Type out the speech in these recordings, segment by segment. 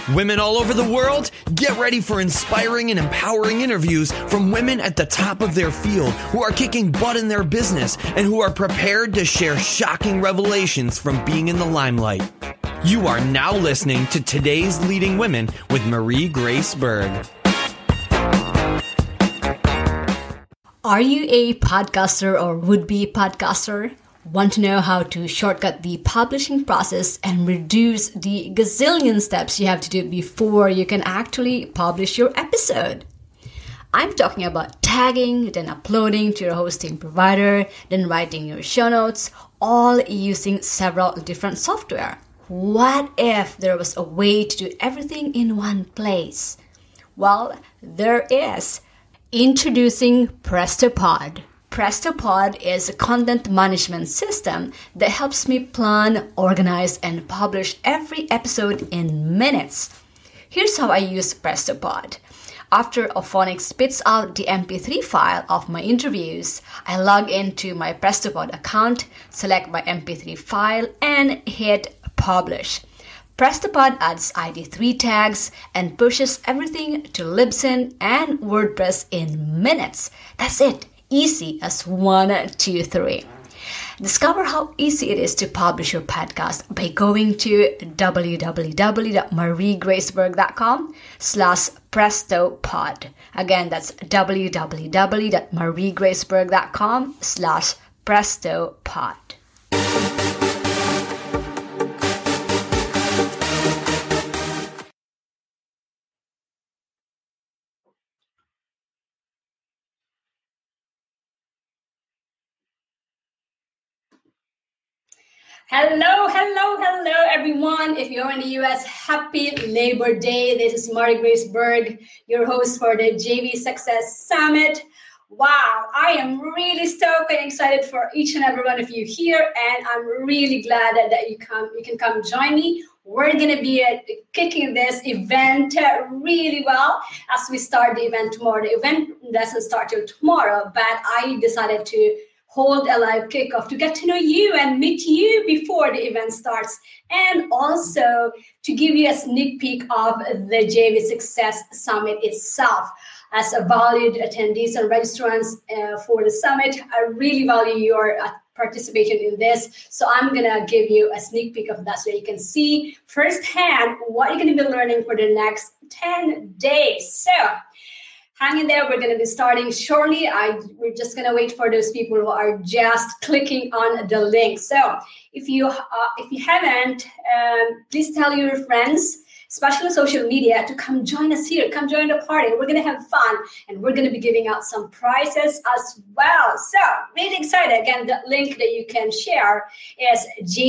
Women all over the world, get ready for inspiring and empowering interviews from women at the top of their field who are kicking butt in their business and who are prepared to share shocking revelations from being in the limelight. You are now listening to Today's Leading Women with Marie Grace Berg. Are you a podcaster or would-be podcaster? Want to know how to shortcut the publishing process and reduce the gazillion steps you have to do before you can actually publish your episode? I'm talking about tagging, then uploading to your hosting provider, then writing your show notes, all using several different software. What if there was a way to do everything in one place? Well, there is. Introducing PrestoPod. PrestoPod is a content management system that helps me plan, organize, and publish every episode in minutes. Here's how I use PrestoPod. After Auphonic spits out the MP3 file of my interviews, I log into my PrestoPod account, select my MP3 file, and hit publish. PrestoPod adds ID3 tags and pushes everything to Libsyn and WordPress in minutes. That's it. Easy as 1, 2, 3. Discover how easy it is to publish your podcast by going to www.mariegraceberg.com/prestopod. Again, that's www.mariegraceberg.com/prestopod. Hello, everyone. If you're in the U.S., happy Labor Day. This is Marie Grace Berg, your host for the JV Success Summit. Wow, I am really stoked and excited for each and every one of you here, and I'm really glad that you can come join me. We're going to be kicking this event really well as we start the event tomorrow. The event doesn't start till tomorrow, but I decided to hold a live kickoff to get to know you and meet you before the event starts, and also to give you a sneak peek of the JV Success Summit itself. As a valued attendees and registrants for the summit, I really value your participation in this. So I'm going to give you a sneak peek of that so you can see firsthand what you're going to be learning for the next 10 days. So hang in there. We're going to be starting shortly. We're just going to wait for those people who are just clicking on the link. So if you haven't, please tell your friends, especially on social media, to come join us here. Come join the party. We're going to have fun, and we're going to be giving out some prizes as well. So really excited. Again, the link that you can share is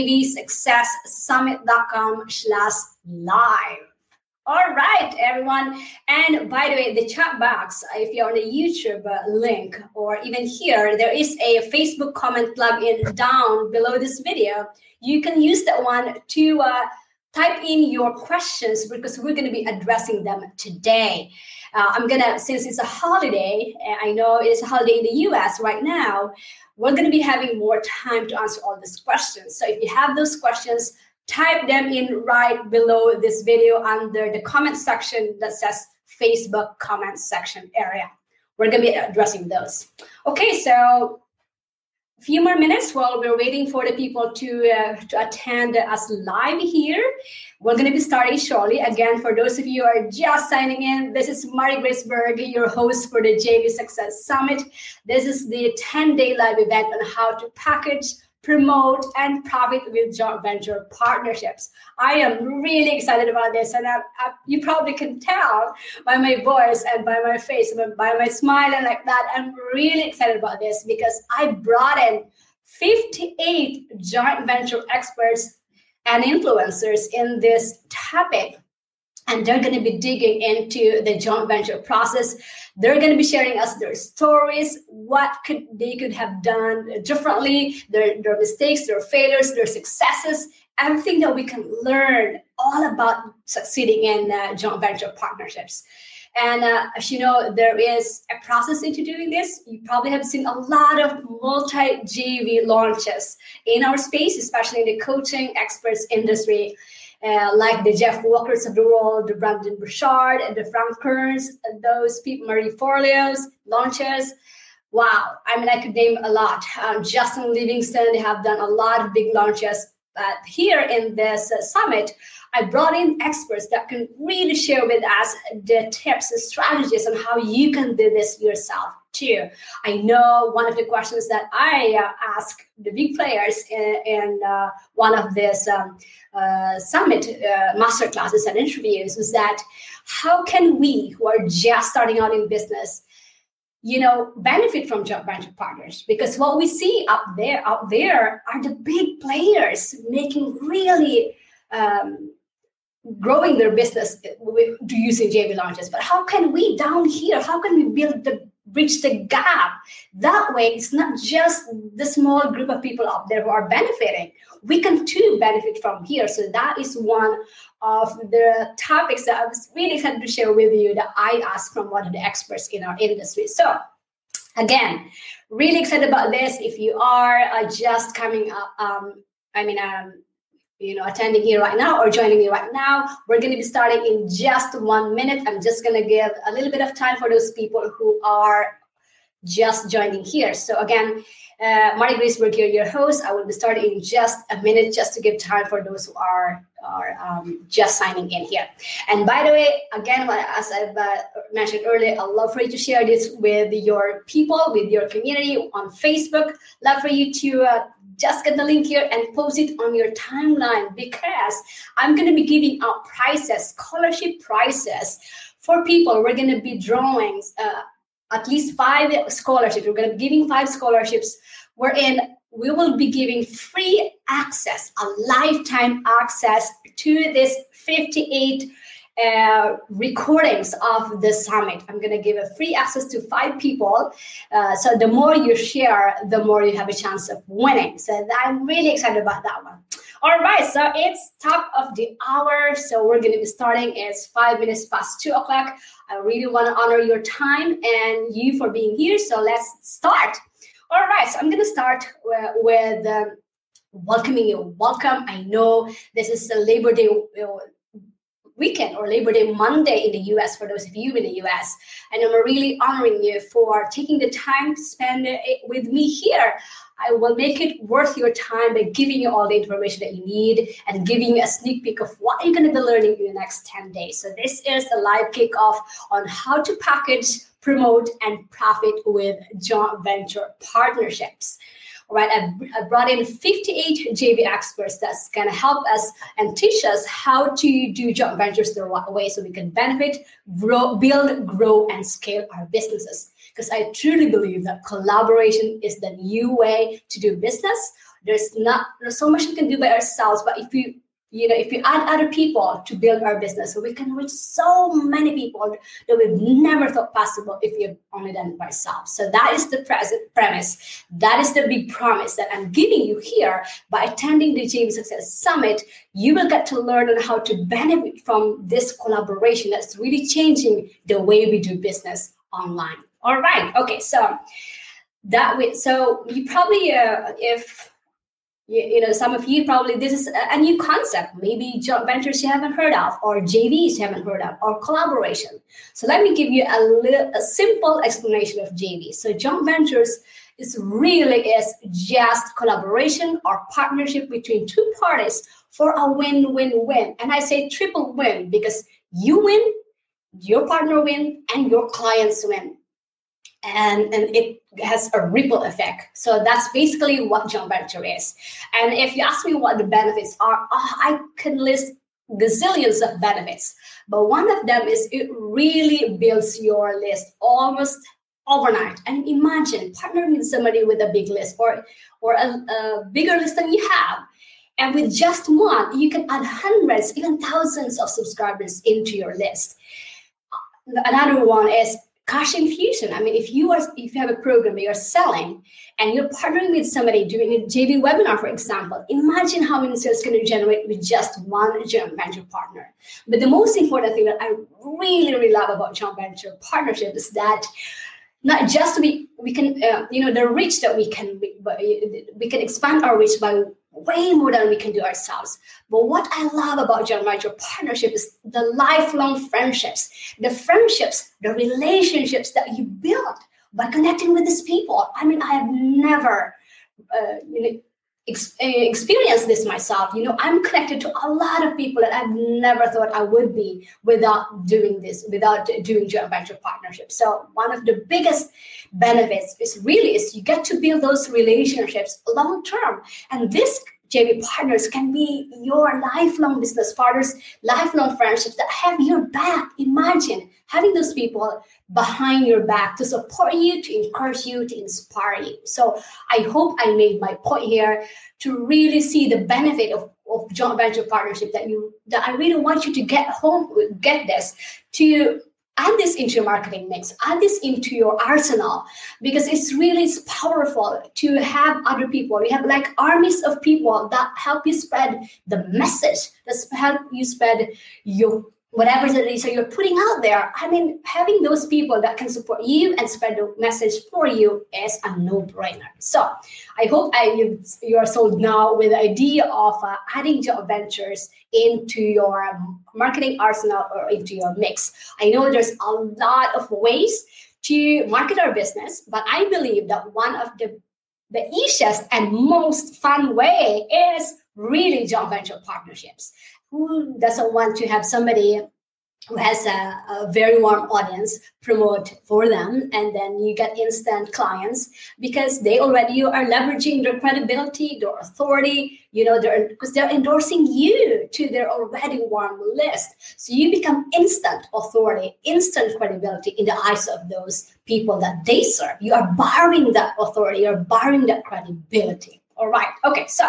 jvsuccesssummit.com/live. All right, everyone. And by the way, the chat box, if you're on the YouTube link, or even here, there is a Facebook comment plugin down below this video. You can use that one to type in your questions, because we're going to be addressing them today. Since it's a holiday, I know it's a holiday in the US right now, we're going to be having more time to answer all these questions. So if you have those questions, type them in right below this video under the comment section that says Facebook comment section area. We're going to be addressing those. Okay, so a few more minutes while we're waiting for the people to attend us live here. We're going to be starting shortly. Again, for those of you who are just signing in, this is Marie Grace Berg, your host for the JV Success Summit. This is the 10-day live event on how to package, promote, and profit with joint venture partnerships. I am really excited about this, and you probably can tell by my voice and by my face, and by my smile and like that. I'm really excited about this because I brought in 58 joint venture experts and influencers in this topic. And they're going to be digging into the joint venture process. They're going to be sharing us their stories, what they could have done differently, their mistakes, their failures, their successes, everything that we can learn all about succeeding in joint venture partnerships. And as you know, there is a process into doing this. You probably have seen a lot of multi-JV launches in our space, especially in the coaching experts industry. like the Jeff Walkers of the world, the Brandon Burchard, and the Frank Kerns, those people, Marie Forleos, launches. Wow. I mean, I could name a lot. Justin Livingston, they have done a lot of big launches. But here in this summit, I brought in experts that can really share with us the tips and strategies on how you can do this yourself too. I know one of the questions that I ask the big players in one of this summit masterclasses and interviews was that how can we who are just starting out in business benefit from joint venture partners? Because what we see out there are the big players making really growing their business using JV launches. But how can we down here, how can we bridge the gap? That way, it's not just the small group of people out there who are benefiting. We can too benefit from here. So that is one of the topics that I was really excited to share with you that I asked from one of the experts in our industry. So again, really excited about this. If you are just coming up, attending here right now or joining me right now, we're going to be starting in just 1 minute. I'm just going to give a little bit of time for those people who are just joining here. So again, Marty Griesberg here, your host. I will be starting in just a minute just to give time for those who are just signing in here. And by the way, again, as I've mentioned earlier, I'd love for you to share this with your people, with your community on Facebook. Love for you to just get the link here and post it on your timeline, because I'm going to be giving out prizes, scholarship prizes for people. We're going to be drawing at least 5 scholarships. We're going to be giving 5 scholarships wherein we will be giving free access, a lifetime access to this 58 recordings of the summit. I'm going to give a free access to 5 people. So the more you share, the more you have a chance of winning. So I'm really excited about that one. All right, so it's top of the hour. So we're going to be starting. It's 5 minutes past 2 o'clock. I really want to honor your time and you for being here. So let's start. All right, so I'm going to start with welcoming you. Welcome. I know this is the Labor Day weekend or Labor Day Monday in the U.S. for those of you in the U.S. And I'm really honoring you for taking the time to spend it with me here. I will make it worth your time by giving you all the information that you need and giving you a sneak peek of what you're going to be learning in the next 10 days. So this is the live kickoff on how to package, promote, and profit with joint venture partnerships. All right, I brought in 58 JV experts that's going to help us and teach us how to do joint ventures the right way so we can benefit, build, grow, and scale our businesses. Because I truly believe that collaboration is the new way to do business. There's so much we can do by ourselves, but if you add other people to build our business, so we can reach so many people that we've never thought possible if we've only done it by ourselves. So that is the premise. That is the big promise that I'm giving you here. By attending the JV Success Summit, you will get to learn on how to benefit from this collaboration that's really changing the way we do business online. All right. Okay. So you probably, some of you probably, this is a new concept, maybe joint ventures you haven't heard of, or JVs you haven't heard of, or collaboration. So let me give you a simple explanation of JV. So joint ventures is just collaboration or partnership between 2 parties for a win-win-win. And I say triple win because you win, your partner win, and your clients win. And it has a ripple effect. So that's basically what joint venture is. And if you ask me what the benefits are, I can list gazillions of benefits. But one of them is it really builds your list almost overnight. And imagine partnering with somebody with a big list or a bigger list than you have. And with just one, you can add hundreds, even thousands of subscribers into your list. Another one is cash infusion. I mean, if you have a program that you're selling and you're partnering with somebody doing a JV webinar, for example, imagine how many sales can you generate with just one joint venture partner. But the most important thing that I really, really love about joint venture partnership is that not just we can the reach that we can expand our reach by way more than we can do ourselves. But what I love about joint venture partnership is the lifelong friendships, the relationships that you build by connecting with these people. I mean, I have never experienced this myself. I'm connected to a lot of people that I've never thought I would be without doing joint venture partnerships. So one of the biggest benefits is you get to build those relationships long term. And this JV partners can be your lifelong business partners, lifelong friendships that have your back. Imagine having those people behind your back to support you, to encourage you, to inspire you. So I hope I made my point here to really see the benefit of joint venture partnership that I really want you to get this, to add this into your marketing mix, add this into your arsenal, because it's powerful to have other people. You have like armies of people that help you spread the message, that help you spread your whatever it is that you're putting out there. I mean, having those people that can support you and spread the message for you is a no-brainer. So I hope you're sold now with the idea of adding joint ventures into your marketing arsenal or into your mix. I know there's a lot of ways to market our business, but I believe that one of the easiest and most fun way is really joint venture partnerships. Who doesn't want to have somebody who has a very warm audience promote for them, and then you get instant clients because they already are leveraging their credibility, their authority, because they're endorsing you to their already warm list. So you become instant authority, instant credibility in the eyes of those people that they serve. You are borrowing that authority, you're borrowing that credibility. All right. Okay. So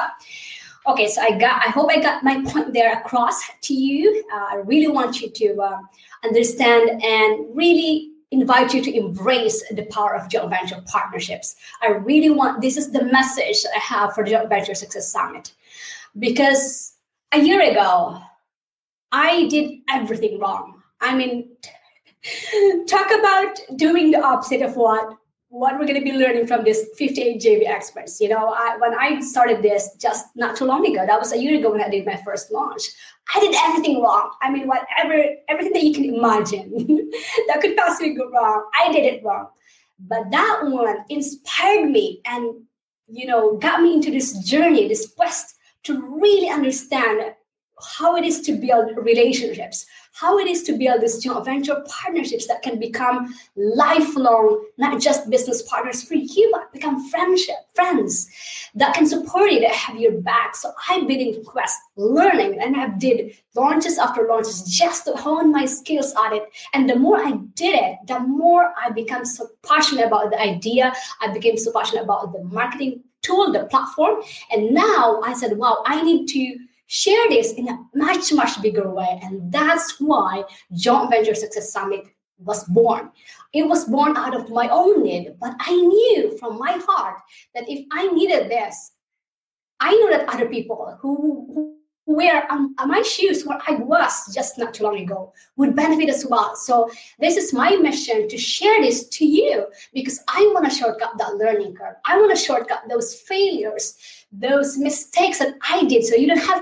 I hope I got my point there across to you. I really want you to understand and really invite you to embrace the power of joint venture partnerships. This is the message that I have for the Joint Venture Success Summit, because a year ago, I did everything wrong. I mean, talk about doing the opposite of what we're going to be learning from this 58 JV experts. When I started this just not too long ago, that was a year ago when I did my first launch, I did everything wrong. I mean, everything that you can imagine that could possibly go wrong, I did it wrong. But that one inspired me and, got me into this journey, this quest to really understand how it is to build relationships, how it is to build these joint venture partnerships that can become lifelong, not just business partners for you, but become friends that can support you, that have your back. So I've been in quest learning, and I did launches after launches just to hone my skills on it. And the more I did it, the more I became so passionate about the idea. I became so passionate about the marketing tool, the platform. And now I said, wow, I need to share this in a much, much bigger way. And that's why Joint Venture Success Summit was born. It was born out of my own need, but I knew from my heart that if I needed this, I know that other people who were on my shoes where I was just not too long ago would benefit as well. So this is my mission, to share this to you, because I want to shortcut that learning curve. I want to shortcut those failures, those mistakes that I did, so you don't have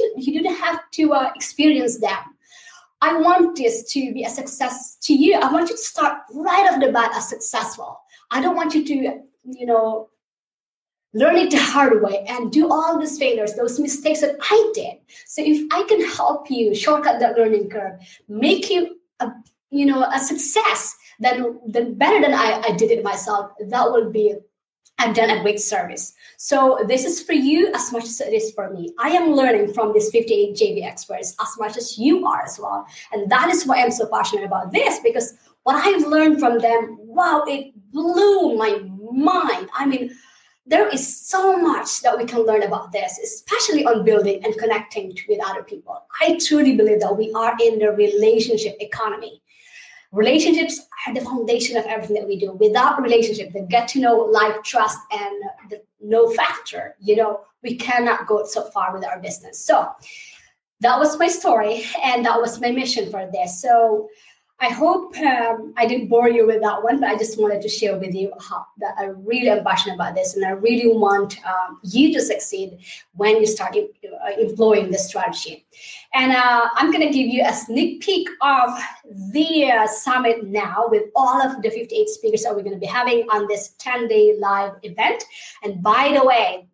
to experience them. I want this to be a success to you. I want you to start right off the bat as successful. I don't want you to, learn it the hard way and do all these failures, those mistakes that I did. So if I can help you shortcut that learning curve, make you a success, then better than I did it myself, that will be, I've done a great service. So this is for you as much as it is for me. I am learning from these 58 JV experts as much as you are as well. And that is why I'm so passionate about this, because what I've learned from them, wow, it blew my mind. I mean, there is so much that we can learn about this, especially on building and connecting with other people. I truly believe that we are in the relationship economy. Relationships are the foundation of everything that we do. Without relationship, the get to know, like, trust, and the know factor, we cannot go so far with our business. So that was my story, and that was my mission for this. So I hope I didn't bore you with that one, but I just wanted to share with you how that I really am passionate about this, and I really want you to succeed when you start employing this strategy. And I'm going to give you a sneak peek of the summit now with all of the 58 speakers that we're going to be having on this 10-day live event. And by the way,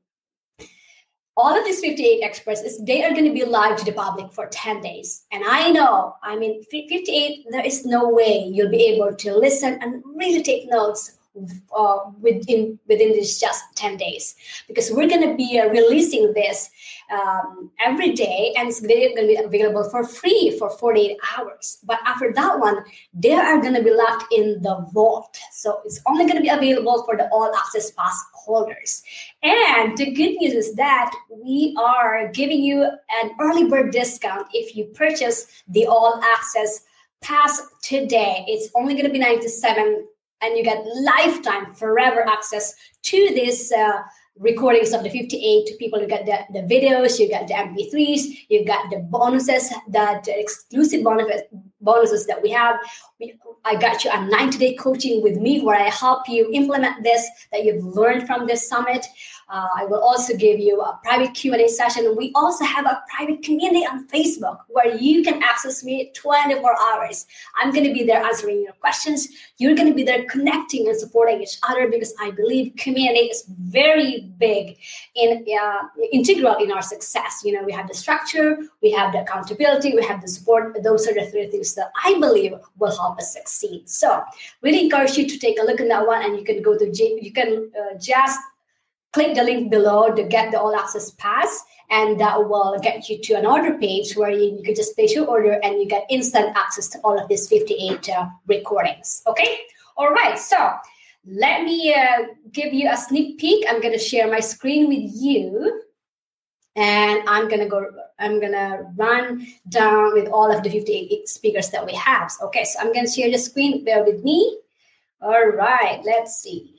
all of these 58 experts, they are going to be live to the public for 10 days. And I know, 58, there is no way you'll be able to listen and really take notes within this just 10 days, because we're going to be releasing this every day, and it's going to be available for free for 48 hours. But after that one, they are going to be left in the vault. So it's only going to be available for the all access pass holders. And the good news is that we are giving you an early bird discount if you purchase the all access pass today. It's only going to be $97, and you get lifetime, forever access to this recordings of the 58 people. You get the videos, you get the MP3s, you got the bonuses, the exclusive bonuses that we have. I got you a 90-day coaching with me where I help you implement this that you've learned from this summit. I will also give you a private Q&A session. We also have a private community on Facebook where you can access me 24 hours. I'm going to be there answering your questions. You're going to be there connecting and supporting each other, because I believe community is very big in integral in our success. You know, we have the structure, we have the accountability, we have the support. Those are the three things that I believe will help us succeed. So really encourage you to take a look at that one, and you can go to just click the link below to get the all access pass, and that will get you to an order page where you can just place your order and you get instant access to all of these 58 recordings. Okay. All right. So let me give you a sneak peek. I'm going to share my screen with you, and I'm going to run down with all of the 58 speakers that we have. Okay. So I'm going to share the screen. Bear with me. All right. Let's see.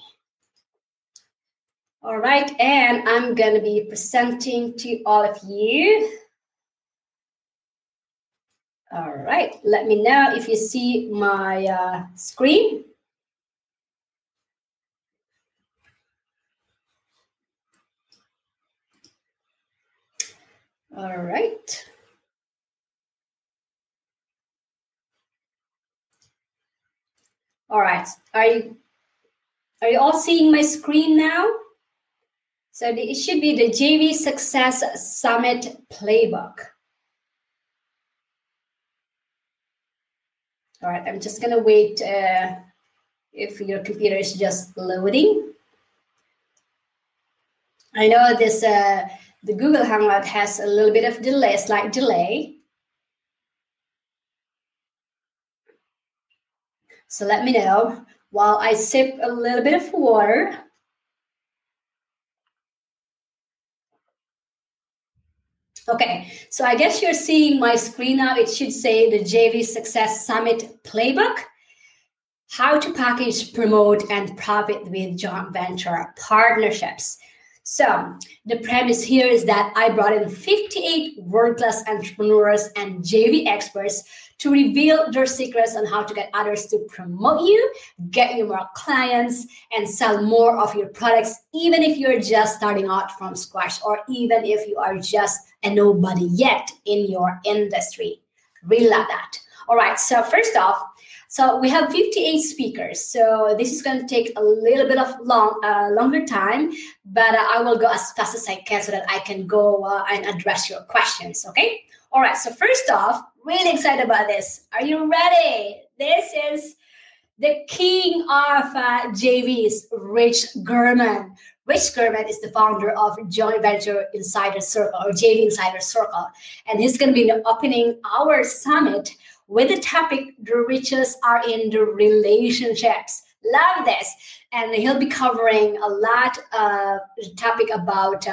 All right, and I'm going to be presenting to all of you. All right, let me know if you see my screen. All right. All right, are you all seeing my screen now? So it should be the JV Success Summit Playbook. All right, I'm just going to wait if your computer is just loading. I know this the Google Hangout has a little bit of delay, slight delay. So let me know while I sip a little bit of water. Okay, so I guess you're seeing my screen now. It should say the JV Success Summit Playbook, how to package, promote, and profit with joint venture partnerships. So the premise here is that I brought in 58 world-class entrepreneurs and JV experts to reveal their secrets on how to get others to promote you, get you more clients, and sell more of your products, even if you're just starting out from scratch, or even if you are just a nobody yet in your industry. Really love that. All right, so first off, so we have 58 speakers. So this is going to take a little bit of longer time, but I will go as fast as I can so that I can go and address your questions, okay? All right, so first off, really excited about this. Are you ready? This is the king of JVs, Rich German. Rich German is the founder of Joint Venture Insider Circle, or JV Insider Circle. And he's going to be opening our summit with the topic, the riches are in the relationships. Love this. And he'll be covering a lot of topic about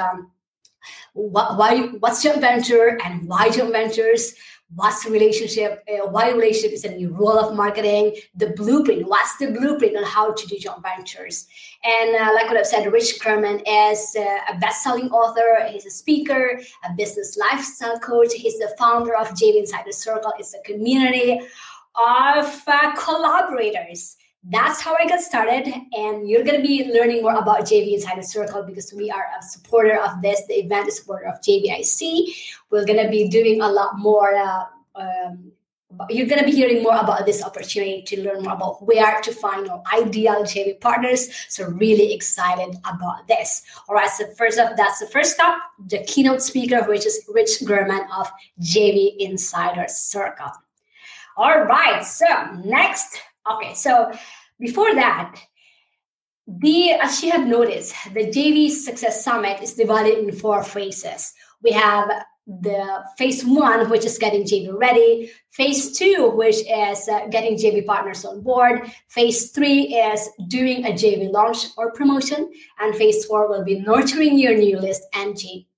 what's joint venture and why joint ventures, what's the relationship, why relationship is a new role of marketing, the blueprint, what's the blueprint on how to do joint ventures. And like what I've said, Rich German is a best-selling author, he's a speaker, a business lifestyle coach, he's the founder of JV Insider Circle. It's a community of collaborators. That's how I got started, and you're going to be learning more about JV Insider Circle because we are a supporter of this. The event is a supporter of JVIC. We're going to be doing a lot more. You're going to be hearing more about this opportunity to learn more about where to find your ideal JV partners. So really excited about this. All right, so first up, that's the first stop, the keynote speaker, which is Rich German of JV Insider Circle. All right, so next. Okay, so before that, as you have noticed, the JV Success Summit is divided in 4 phases. We have the phase 1, which is getting JV ready. Phase 2, which is getting JV partners on board. Phase 3 is doing a JV launch or promotion. And phase 4 will be nurturing your new list and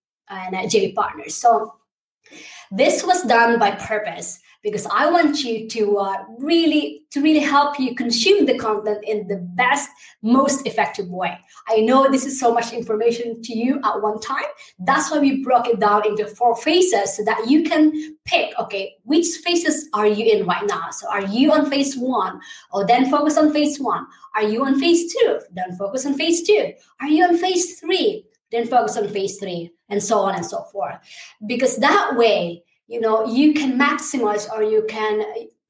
JV partners. So this was done by purpose, because I want you to really help you consume the content in the best, most effective way. I know this is so much information to you at one time. That's why we broke it down into 4 phases so that you can pick, okay, which phases are you in right now? So are you on phase 1? Or then focus on phase 1. Are you on phase 2? Then focus on phase 2. Are you on phase 3? Then focus on phase 3, and so on and so forth. Because that way, you can maximize, or you can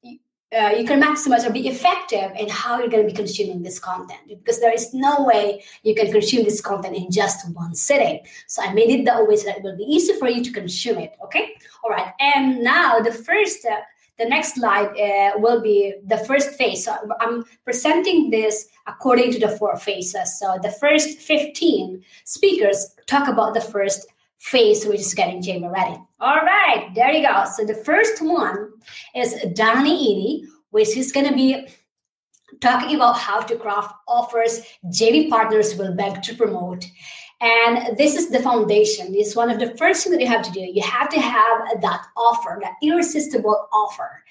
maximize or be effective in how you're going to be consuming this content, because there is no way you can consume this content in just one sitting. So I made it that way so that it will be easy for you to consume it. Okay. All right. And now the next slide will be the first phase. So I'm presenting this according to the 4 phases. So the first 15 speakers talk about the first phase, which is getting JV ready. All right, there you go. So the first one is Danny Eady, which is going to be talking about how to craft offers JV partners will beg to promote. And this is the foundation. It's one of the first things that you have to do. You have to have that offer, that irresistible offer.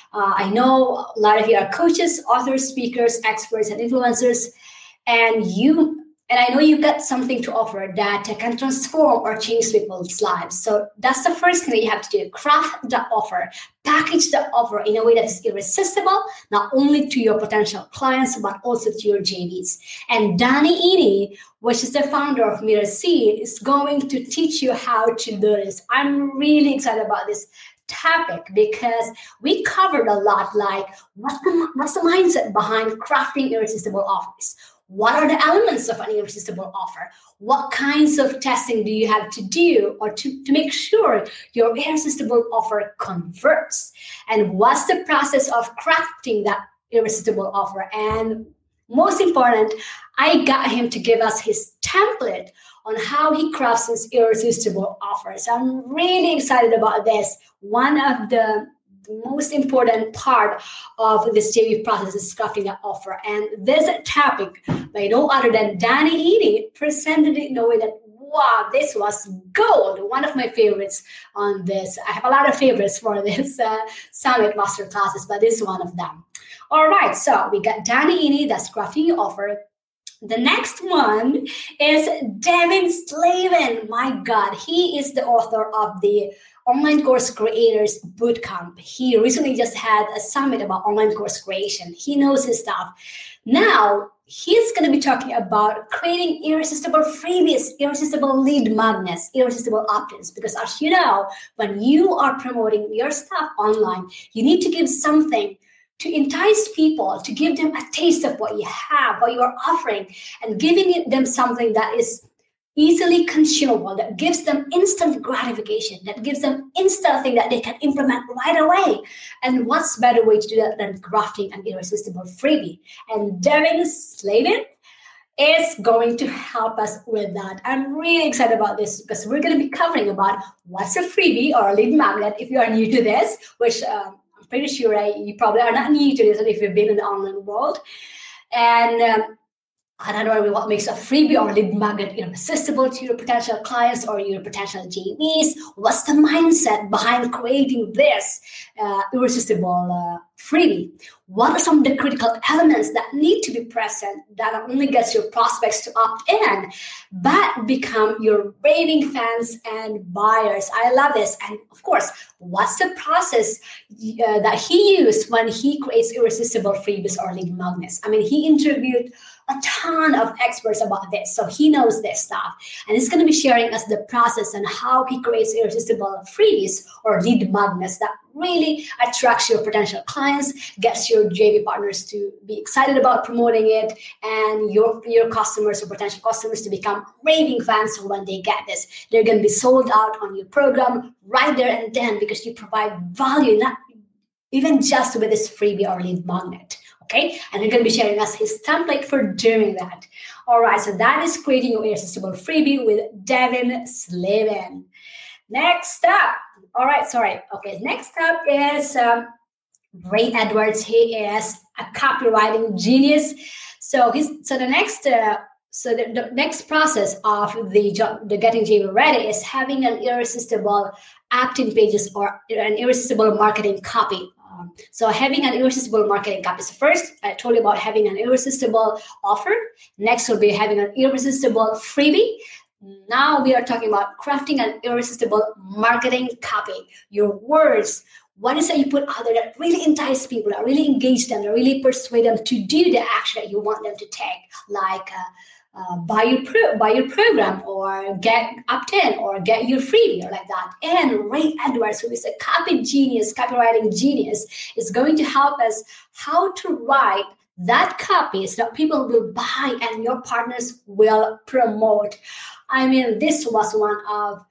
I know a lot of you are coaches, authors, speakers, experts, and influencers, and I know you've got something to offer that can transform or change people's lives. So that's the first thing that you have to do. Craft the offer, package the offer in a way that is irresistible, not only to your potential clients, but also to your JVs. And Danny Eady, which is the founder of Mirror Seed, is going to teach you how to do this. I'm really excited about this topic because we covered a lot, like what's the mindset behind crafting irresistible offers? What are the elements of an irresistible offer? What kinds of testing do you have to do or to make sure your irresistible offer converts? And what's the process of crafting that irresistible offer? And most important, I got him to give us his template on how he crafts his irresistible offers. I'm really excited about this. One of the most important part of this JV process is crafting that offer. And this topic by no other than Danny Eady presented it in a way that, wow, this was gold. One of my favorites on this. I have a lot of favorites for this Summit Master Classes, but this is one of them. All right, so we got Danny Eady, that's crafting your offer. The next one is Devin Slavin. My God, he is the author of the Online Course Creators Bootcamp. He recently just had a summit about online course creation. He knows his stuff. Now, he's going to be talking about creating irresistible freebies, irresistible lead magnets, irresistible opt-ins. Because as you know, when you are promoting your stuff online, you need to give something to entice people, to give them a taste of what you have, what you are offering, and giving them something that is easily consumable, that gives them instant gratification, that gives them instant thing that they can implement right away. And what's better way to do that than crafting an irresistible freebie? And Devin Slavin is going to help us with that. I'm really excited about this because we're going to be covering about what's a freebie or a lead magnet if you are new to this, which I'm pretty sure you probably are not new to this if you've been in the online world. And Another what makes a freebie or lead magnet irresistible to your potential clients or your potential JVs? What's the mindset behind creating this irresistible freebie? What are some of the critical elements that need to be present that not only gets your prospects to opt in, but become your raving fans and buyers? I love this. And of course, what's the process that he used when he creates irresistible freebies or lead magnets? I mean, he interviewed a ton of experts about this, so he knows this stuff, and he's going to be sharing us the process and how he creates irresistible freebies or lead magnets that really attracts your potential clients, gets your JV partners to be excited about promoting it, and your customers or potential customers to become raving fans. So when they get this, they're going to be sold out on your program right there and then, because you provide value, not even just with this freebie or lead magnet. Okay, and he's going to be sharing us his template for doing that. All right, so that is creating your irresistible freebie with Devin Slavin. Next up, next up is Ray Edwards. He is a copywriting genius. So the next process of the getting JV ready is having an irresistible opt-in pages or an irresistible marketing copy. So having an irresistible marketing copy. So first, I told you about having an irresistible offer. Next will be having an irresistible freebie. Now we are talking about crafting an irresistible marketing copy. Your words, what is that you put out there that really entice people, that really engage them, that really persuade them to do the action that you want them to take, like buy your program or get opt-in or get your freebie or like that. And Ray Edwards, who is a copywriting genius, is going to help us how to write that copy so that people will buy and your partners will promote. I mean, this was one of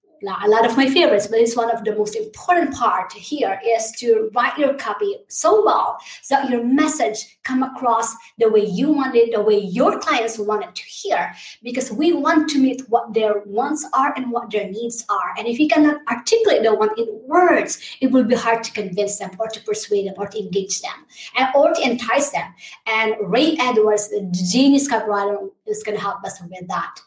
a lot of my favorites, but it's one of the most important part here is to write your copy so well so that your message come across the way you want it, the way your clients want it to hear, because we want to meet what their wants are and what their needs are. And if you cannot articulate the one in words, it will be hard to convince them or to persuade them or to engage them or to entice them. And Ray Edwards, the genius copywriter, is going to help us with that.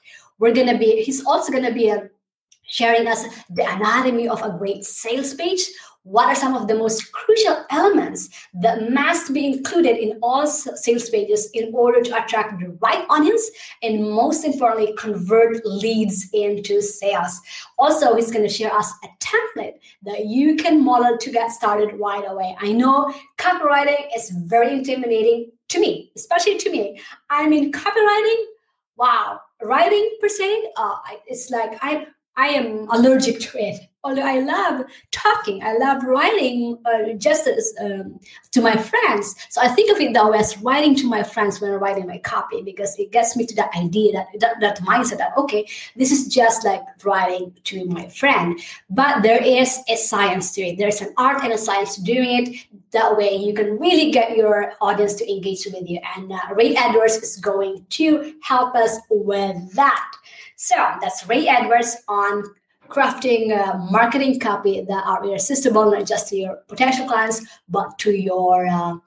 He's also going to be sharing us the anatomy of a great sales page. What are some of the most crucial elements that must be included in all sales pages in order to attract the right audience and, most importantly, convert leads into sales? Also, he's going to share us a template that you can model to get started right away. I know copywriting is very intimidating to me, especially to me. I mean, copywriting, wow, writing per se, it's like I am allergic to it. Although I love talking, I love writing just as, to my friends. So I think of it that way as writing to my friends when I'm writing my copy, because it gets me to that idea, that mindset that, okay, this is just like writing to my friend. But there is a science to it. There's an art and a science to doing it. That way you can really get your audience to engage with you. And Ray Edwards is going to help us with that. So that's Ray Edwards on crafting marketing copy that are irresistible, not just to your potential clients, but to your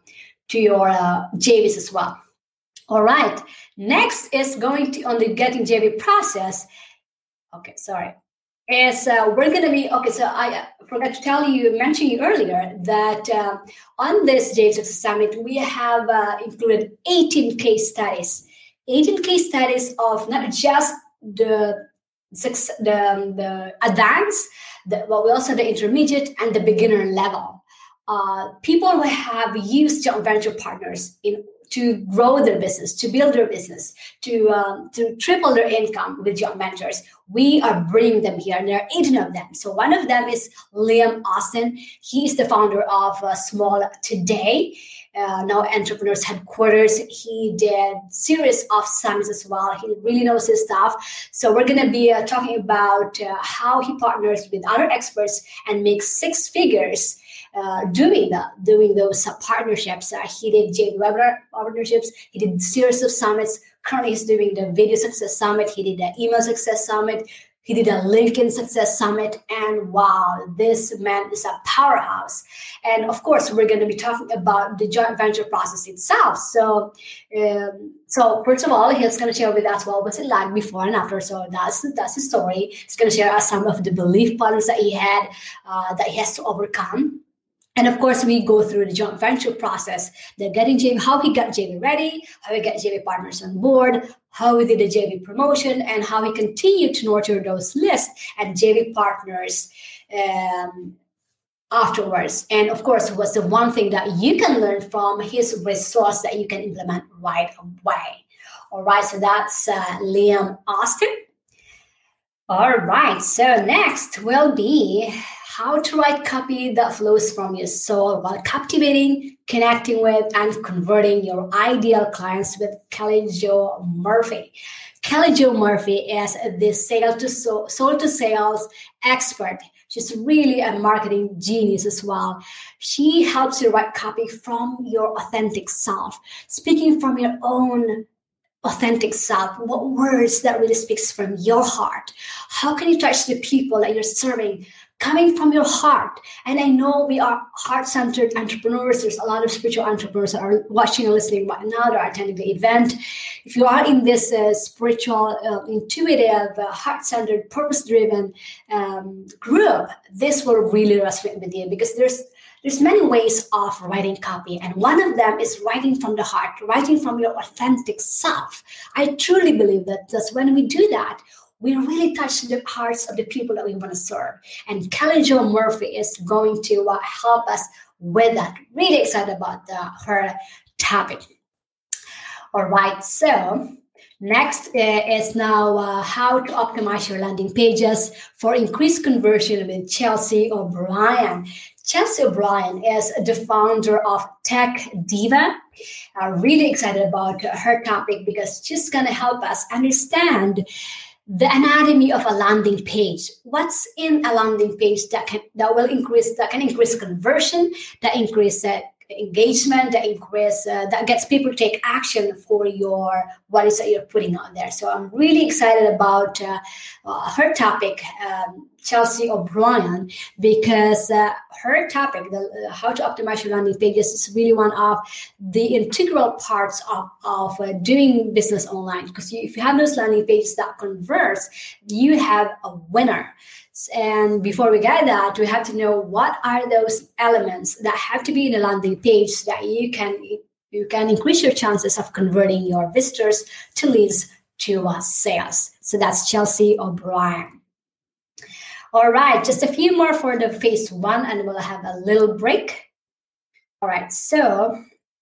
JVs as well. All right. Next is going to on the getting JV process. Okay, sorry. We're going to be, so I forgot to mention you earlier that on this JV Success Summit, we have included 18 case studies. 18 case studies of not just the advanced, but we also the intermediate and the beginner level. People who have used joint venture partners to grow their business, to build their business, to triple their income with joint ventures. We are bringing them here, and there are 18 of them. So one of them is Liam Austin. He's the founder of Small Today, now Entrepreneurs Headquarters. He did series of summits as well. He really knows his stuff. So we're going to be talking about how he partners with other experts and makes 6 figures doing those partnerships. He did JV webinar partnerships. He did series of summits. Currently, he's doing the Video Success Summit. He did the Email Success Summit. He did a LinkedIn Success Summit, and wow, this man is a powerhouse. And of course, we're going to be talking about the joint venture process itself. So first of all, he's going to share with us what was it like before and after. So that's his story. He's going to share us some of the belief patterns that he had, that he has to overcome. And of course, we go through the joint venture process, how he got JV ready, how he got JV partners on board, how we did the JV promotion, and how we continue to nurture those lists and JV partners afterwards. And of course, what's the one thing that you can learn from his resource that you can implement right away. All right, so that's Liam Austin. All right, so next will be how to write copy that flows from your soul while captivating, connecting with, and converting your ideal clients with Kelly Jo Murphy. Kelly Jo Murphy is the soul to sales expert. She's really a marketing genius as well. She helps you write copy from your authentic self, speaking from your own authentic self, what words that really speaks from your heart. How can you touch the people that you're serving coming from your heart? And I know we are heart-centered entrepreneurs. There's a lot of spiritual entrepreneurs that are watching and listening right now. They're attending the event. If you are in this spiritual, intuitive, heart-centered, purpose-driven group, this will really resonate with you, because there's many ways of writing copy. And one of them is writing from the heart, writing from your authentic self. I truly believe that when we do that, we really touch the hearts of the people that we want to serve. And Kelly Jo Murphy is going to help us with that. Really excited about her topic. All right, so next is now how to optimize your landing pages for increased conversion with Chelsea O'Brien. Chelsea O'Brien is the founder of Tech Diva. I'm really excited about her topic because she's going to help us understand the anatomy of a landing page. What's in a landing page that can increase conversion, that increase engagement, that gets people to take action for what is that you're putting out there. So I'm really excited about her topic, Chelsea O'Brien, because her topic, how to optimize your landing pages, is really one of the integral parts of doing business online. Because if you have those landing pages that converts, you have a winner. And before we get that, we have to know what are those elements that have to be in a landing page that you can increase your chances of converting your visitors to leads to sales. So that's Chelsea O'Brien. All right, just a few more for the phase one, and we'll have a little break. All right, so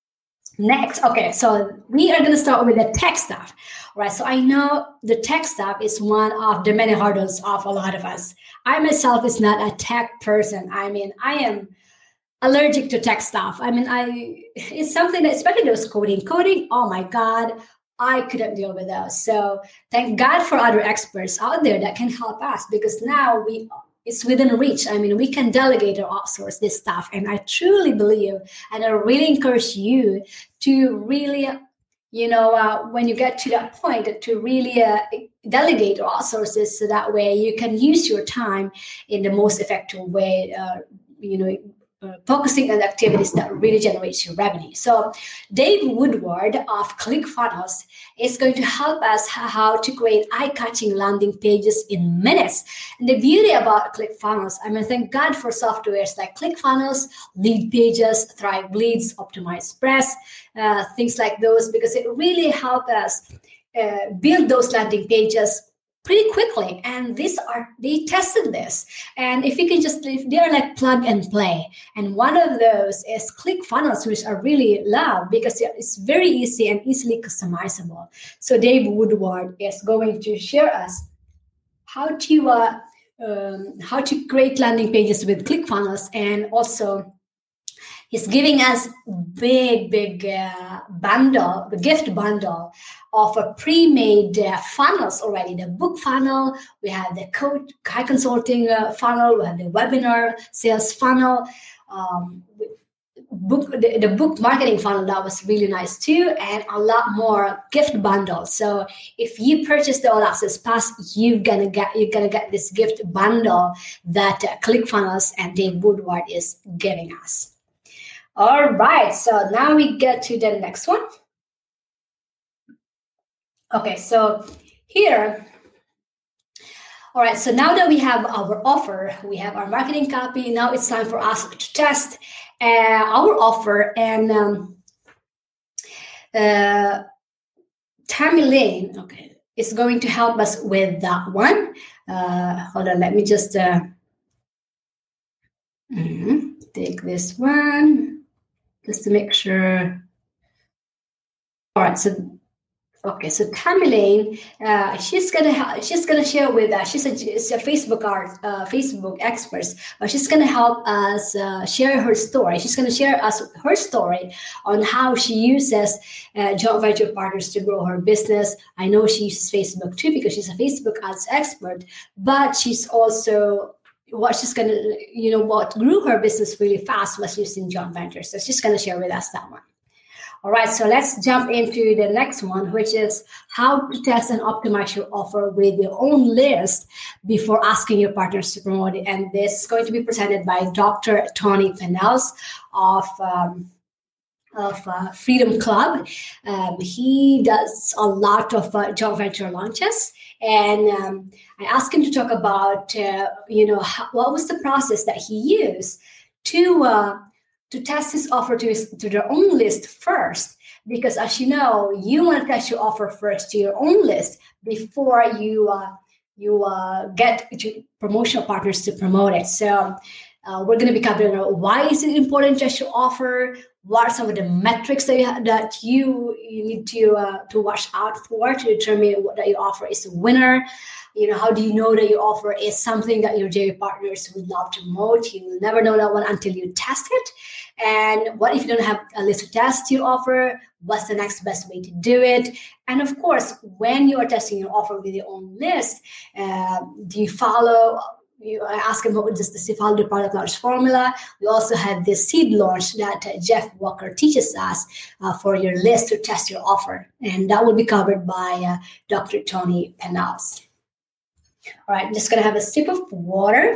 next, okay, so we are going to start with the tech stuff. All right, so I know the tech stuff is one of the many hurdles of a lot of us. I myself is not a tech person. I mean, I am allergic to tech stuff. I mean, it's something that, especially those coding, oh my God, I couldn't deal with those. So thank God for other experts out there that can help us, because now it's within reach. I mean, we can delegate or outsource this stuff. And I truly believe, and I really encourage you to really, when you get to that point, to really delegate or outsource this, so that way you can use your time in the most effective way, focusing on activities that really generates your revenue. So Dave Woodward of ClickFunnels is going to help us how to create eye-catching landing pages in minutes. And the beauty about ClickFunnels, I mean, thank God for softwares like ClickFunnels, Lead Pages, Thrive Leads, Optimize Press, things like those, because it really helped us build those landing pages pretty quickly. And they tested this. And if they're like plug and play. And one of those is ClickFunnels, which I really love because it's very easy and easily customizable. So Dave Woodward is going to share us how to create landing pages with ClickFunnels, and also he's giving us big bundle, the gift bundle of a pre-made funnels already. The book funnel, we have the high consulting funnel, we have the webinar sales funnel, the book marketing funnel that was really nice too, and a lot more gift bundles. So if you purchase the All Access Pass, you're gonna get this gift bundle that ClickFunnels and Dave Woodward is giving us. All right, so now we get to the next one. Okay, so here. All right, so now that we have our offer, we have our marketing copy, now it's time for us to test our offer. And Tammy Lane, okay, is going to help us with that one. Hold on, let me just take this one just to make sure. All right, so Tammy Lane, she's gonna share with us. She's a Facebook expert, but she's gonna help us share her story. She's gonna share us her story on how she uses joint venture partners to grow her business. I know she uses Facebook too because she's a Facebook ads expert, but she's also what grew her business really fast was using joint ventures. So she's gonna share with us that one. All right, so let's jump into the next one, which is how to test and optimize your offer with your own list before asking your partners to promote it. And this is going to be presented by Dr. Tony Penels of Freedom Club. He does a lot of joint venture launches, and I asked him to talk about what was the process that he used to test his offer to their own list first, because as you know, you want to test your offer first to your own list before you get promotional partners to promote it. So we're going to be covering why is it important to test your offer, what are some of the metrics that you need to watch out for to determine that your offer is a winner. How do you know that your offer is something that your JV partners would love to promote? You will never know that one until you test it. And what if you don't have a list to test your offer? What's the next best way to do it? And of course, when you are testing your offer with your own list, do you follow? I ask him, does he follow the product launch formula? We also have this seed launch that Jeff Walker teaches us for your list to test your offer. And that will be covered by Dr. Tony Penels. All right, I'm just going to have a sip of water.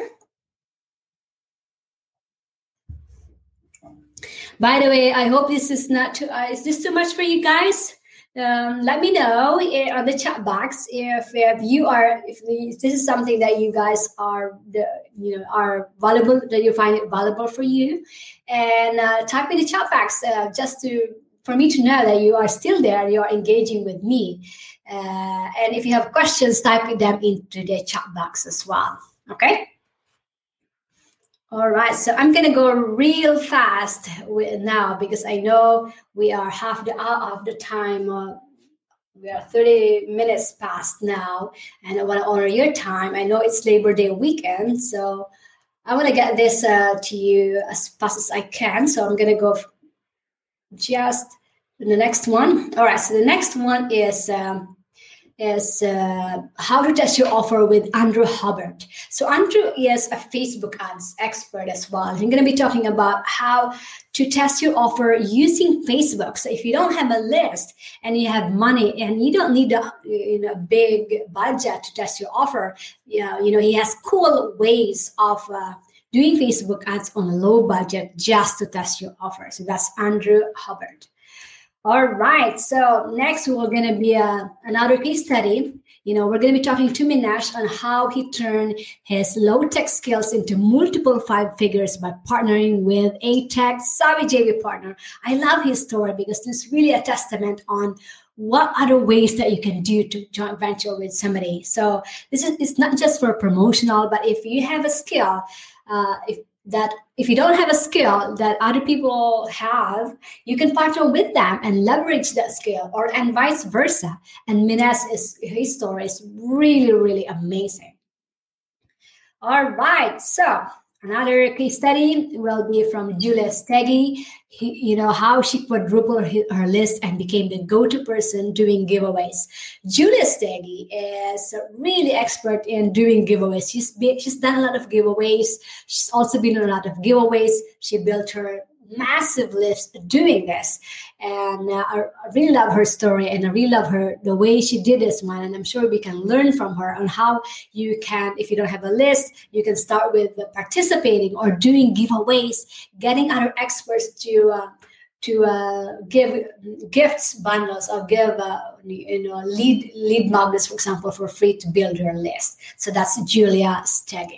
By the way, I hope this is not too, is this too much for you guys? Let me know on the chat box if this is something that you guys are valuable, that you find it valuable for you, and type in the chat box for me to know that you are still there, you are engaging with me, and if you have questions, type them into the chat box as well. Okay. All right, so I'm going to go real fast now because I know we are half the hour of the time. We are 30 minutes past now, and I want to honor your time. I know it's Labor Day weekend, so I want to get this to you as fast as I can. So I'm going to go just to the next one. All right, so the next one is how to test your offer with Andrew Hubbard. So Andrew is a Facebook ads expert as well. I'm going to be talking about how to test your offer using Facebook. So if you don't have a list and you have money and you don't need a big budget to test your offer, he has cool ways of doing Facebook ads on a low budget just to test your offer. So that's Andrew Hubbard. All right, so next we're going to be another case study. We're going to be talking to Minesh on how he turned his low-tech skills into multiple 5 figures by partnering with a tech-savvy JV partner. I love his story because it's really a testament on what other ways that you can do to joint venture with somebody. So it's not just for promotional, but if you have a skill, if you don't have a skill that other people have, you can partner with them and leverage that skill, and vice versa. And his story is really, really amazing. All right, so another case study will be from Julia Steggy. How she quadrupled her list and became the go-to person doing giveaways. Julia Steggy is really expert in doing giveaways. She's done a lot of giveaways. She's also been on a lot of giveaways. She built her massive list doing this. And I really love her story, and I really love the way she did this one. And I'm sure we can learn from her on how you can, if you don't have a list, you can start with participating or doing giveaways, getting other experts to give gifts bundles or give lead magnets, for example, for free to build your list. So that's Julia Stegging.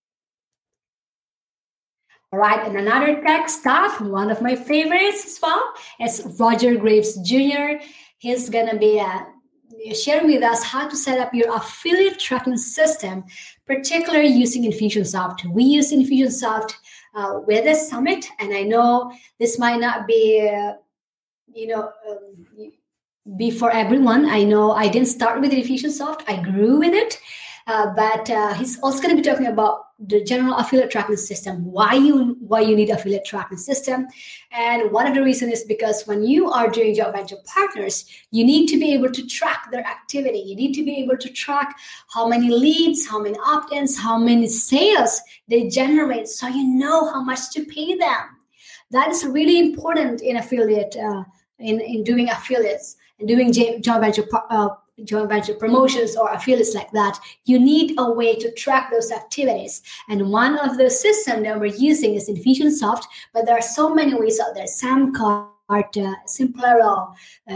All right, and another tech stuff, one of my favorites as well, is Roger Graves Jr. He's going to be sharing with us how to set up your affiliate tracking system, particularly using Infusionsoft. We use Infusionsoft with this summit, and I know this might not be, be for everyone. I know I didn't start with Infusionsoft. I grew with it. But he's also going to be talking about the general affiliate tracking system, why you need affiliate tracking system. And one of the reasons is because when you are doing joint venture partners, you need to be able to track their activity. You need to be able to track how many leads, how many opt-ins, how many sales they generate, so you know how much to pay them. That is really important in affiliate, in doing affiliates and doing joint venture promotions or affiliates like that. You need a way to track those activities. And one of the systems that we're using is Infusionsoft, but there are so many ways out there. Samcart, Simplero,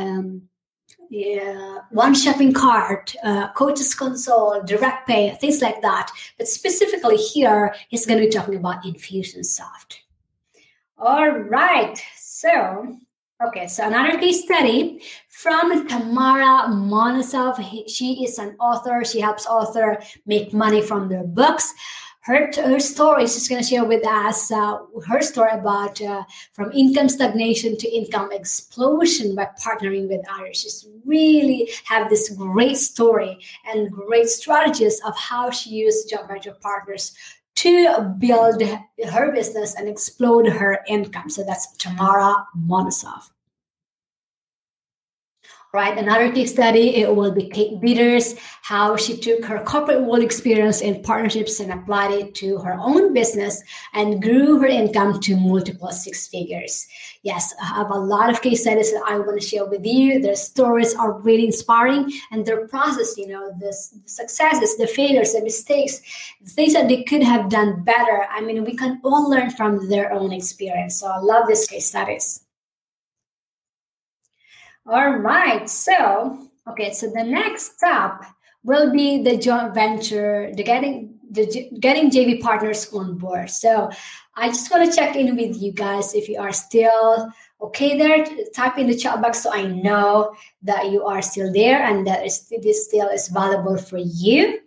One Shopping Cart, Coaches Console, Direct Pay, things like that. But specifically here, he's going to be talking about Infusionsoft. All right. So another case study from Tamara Monosov. She is an author. She helps authors make money from their books. Her story, she's going to share with us her story about from income stagnation to income explosion by partnering with others. She's really have this great story and great strategies of how she used joint venture partners to build her business and explode her income. So that's Tamara Monosov. Right, another case study, it will be Kate Bieders, how she took her corporate world experience in partnerships and applied it to her own business and grew her income to multiple six figures. Yes, I have a lot of case studies that I want to share with you. Their stories are really inspiring, and their process, the successes, the failures, the mistakes, the things that they could have done better. I mean, we can all learn from their own experience. So I love these case studies. All right. So the next step will be the joint venture, getting JV partners on board. So I just want to check in with you guys. If you are still okay there, type in the chat box so I know that you are still there and that this still is valuable for you.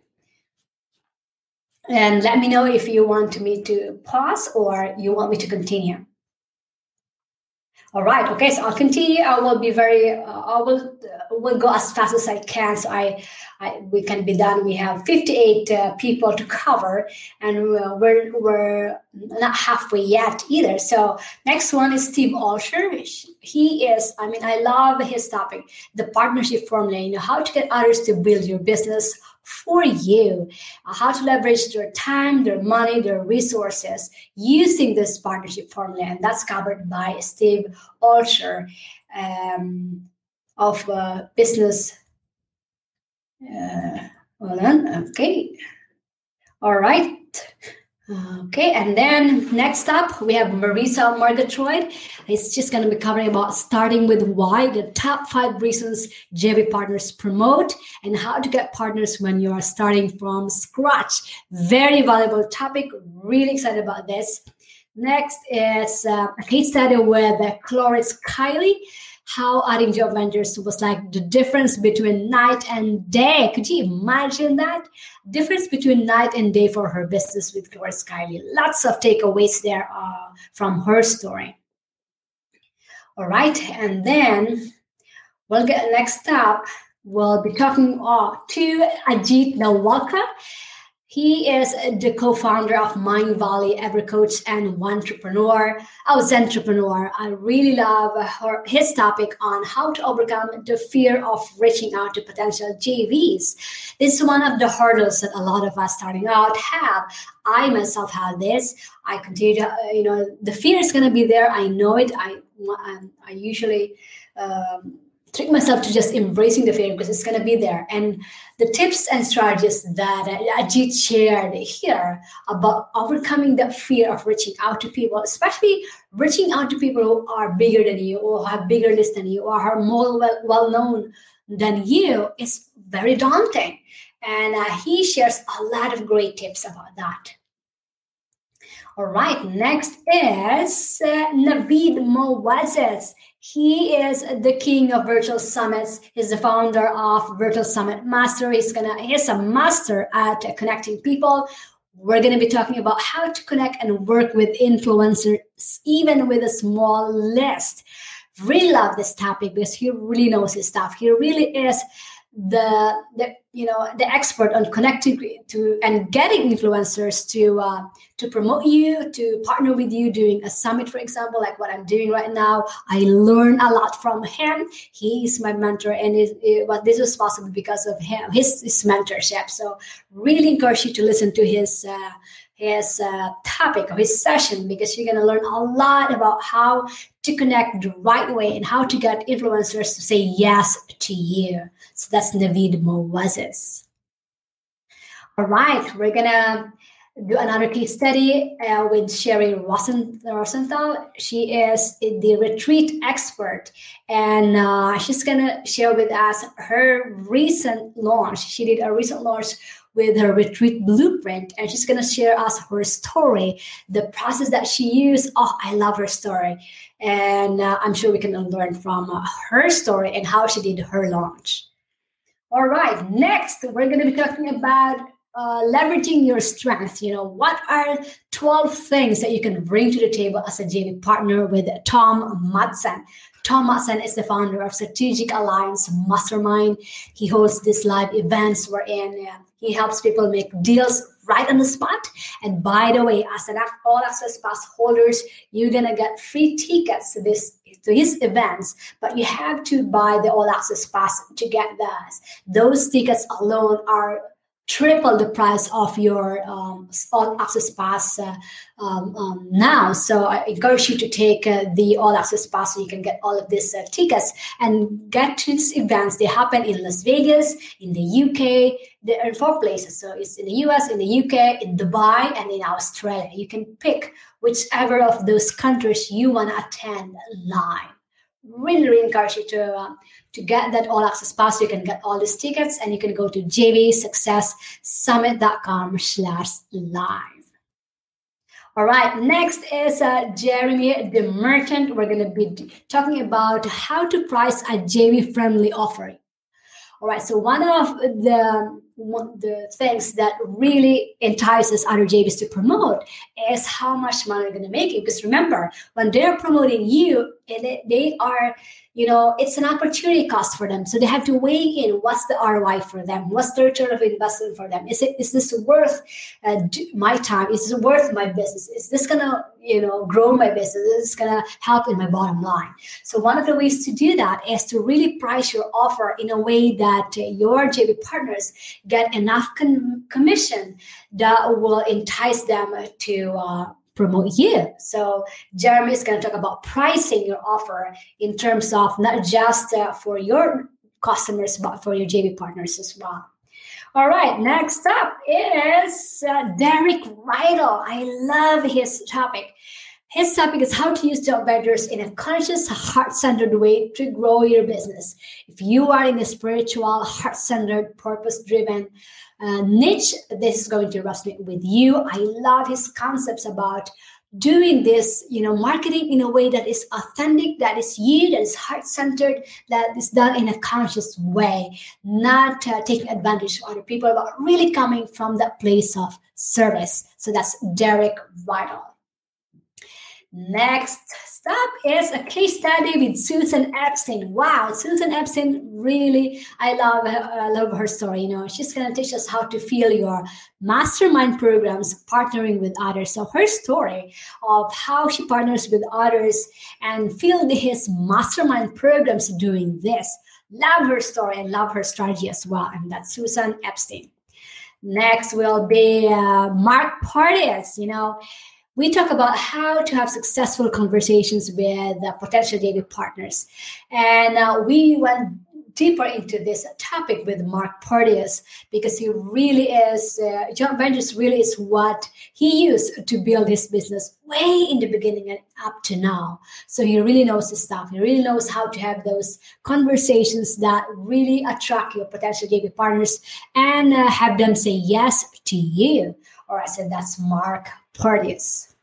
And let me know if you want me to pause or you want me to continue. All right. Okay. So I'll continue. I will be will go as fast as I can. So we can be done. We have 58 people to cover, and we're not halfway yet either. So next one is Steve Olsher. He is. I love his topic, the partnership formula. How to get others to build your business for you, how to leverage their time, their money, their resources using this partnership formula. And that's covered by Steve Olsher of Business. Hold on. Okay. All right. Okay, and then next up, we have Marisa Murgatroyd. It's just going to be covering about starting with why, the top 5 reasons JV partners promote, and how to get partners when you are starting from scratch. Very valuable topic. Really excited about this. Next is a case study with Cloris Kiley. How adding joint ventures was like the difference between night and day. Could you imagine that? Difference between night and day for her business with Cloris Kiley. Lots of takeaways there from her story. All right, and then we'll get next up. We'll be talking to Ajit Nawalkar. He is the co-founder of Mind Valley, EverCoach, and Entrepreneur. Zentrepreneur. I really love his topic on how to overcome the fear of reaching out to potential JVs. This is one of the hurdles that a lot of us starting out have. I myself have this. I continue to, the fear is going to be there. I know it. I usually trick myself to just embracing the fear because it's going to be there. And the tips and strategies that Ajit shared here about overcoming the fear of reaching out to people, especially reaching out to people who are bigger than you or have bigger lists than you or are more well-known than you, is very daunting. And he shares a lot of great tips about that. All right, next is Naveed Mouazzez. He is the king of virtual summits. He's the founder of Virtual Summit Master. He's a master at connecting people. We're going to be talking about how to connect and work with influencers, even with a small list. Really love this topic because he really knows his stuff. He really is the expert on connecting to and getting influencers to promote you, to partner with you during a summit, for example, like what I'm doing right now. I learn a lot from him. He's my mentor, and this was possible because of him, his mentorship. So really encourage you to listen to his topic or his session, because you're going to learn a lot about how to connect the right way and how to get influencers to say yes to you. So that's Naveed Mouazzez. All right, we're going to do another case study with Sherry Rosenthal. She is the retreat expert, and she's going to share with us her recent launch. She did a recent launch with her retreat blueprint, and she's going to share us her story, the process that she used. Oh, I love her story. And I'm sure we can learn from her story and how she did her launch. All right, next, we're going to be talking about leveraging your strengths. What are 12 things that you can bring to the table as a JV partner with Tom Madsen? Tom Madsen is the founder of Strategic Alliance Mastermind. He hosts these live events wherein he helps people make deals right on the spot. And by the way, as an All Access Pass holders, you're going to get free tickets to his events, but you have to buy the All Access Pass to get those. Those tickets alone are triple the price of your All Access Pass now. So I encourage you to take the All Access Pass so you can get all of these tickets and get to these events. They happen in Las Vegas, in the UK. There are 4 places. So it's in the US, in the UK, in Dubai, and in Australia. You can pick whichever of those countries you want to attend live. Really encourage you to get that All Access Pass. You can get all these tickets, and you can go to jvsuccesssummit.com/live. All right, next is Jeremy the Merchant. We're going to be talking about how to price a JV-friendly offering. All right, so one of the things that really entices other JVs to promote is how much money they're going to make. Because remember, when they're promoting you, they are, it's an opportunity cost for them. So they have to weigh in what's the ROI for them, what's the return of investment for them. Is this worth my time? Is this worth my business? Is this going to grow my business? Is this going to help in my bottom line? So one of the ways to do that is to really price your offer in a way that your JV partners get enough commission that will entice them to promote you. So Jeremy is going to talk about pricing your offer in terms of not just for your customers, but for your JV partners as well. All right, next up is Derek Riedel. I love his topic. His topic is how to use job vendors in a conscious, heart-centered way to grow your business. If you are in a spiritual, heart-centered, purpose-driven niche, this is going to resonate with you. I love his concepts about doing this, marketing in a way that is authentic, that is you, that is heart-centered, that is done in a conscious way, not taking advantage of other people, but really coming from that place of service. So that's Derek Riedel. Next stop is a case study with Susan Epstein. Wow, Susan Epstein, really, I love her story. She's going to teach us how to fill your mastermind programs partnering with others. So her story of how she partners with others and filled his mastermind programs doing this. Love her story and love her strategy as well. And that's Susan Epstein. Next will be Mark Porteous. We talk about how to have successful conversations with potential JV partners. And we went deeper into this topic with Mark Porteous because he really is, Joint Ventures really is what he used to build his business way in the beginning and up to now. So he really knows his stuff. He really knows how to have those conversations that really attract your potential JV partners and have them say yes to you. All right, so that's Mark Porteous.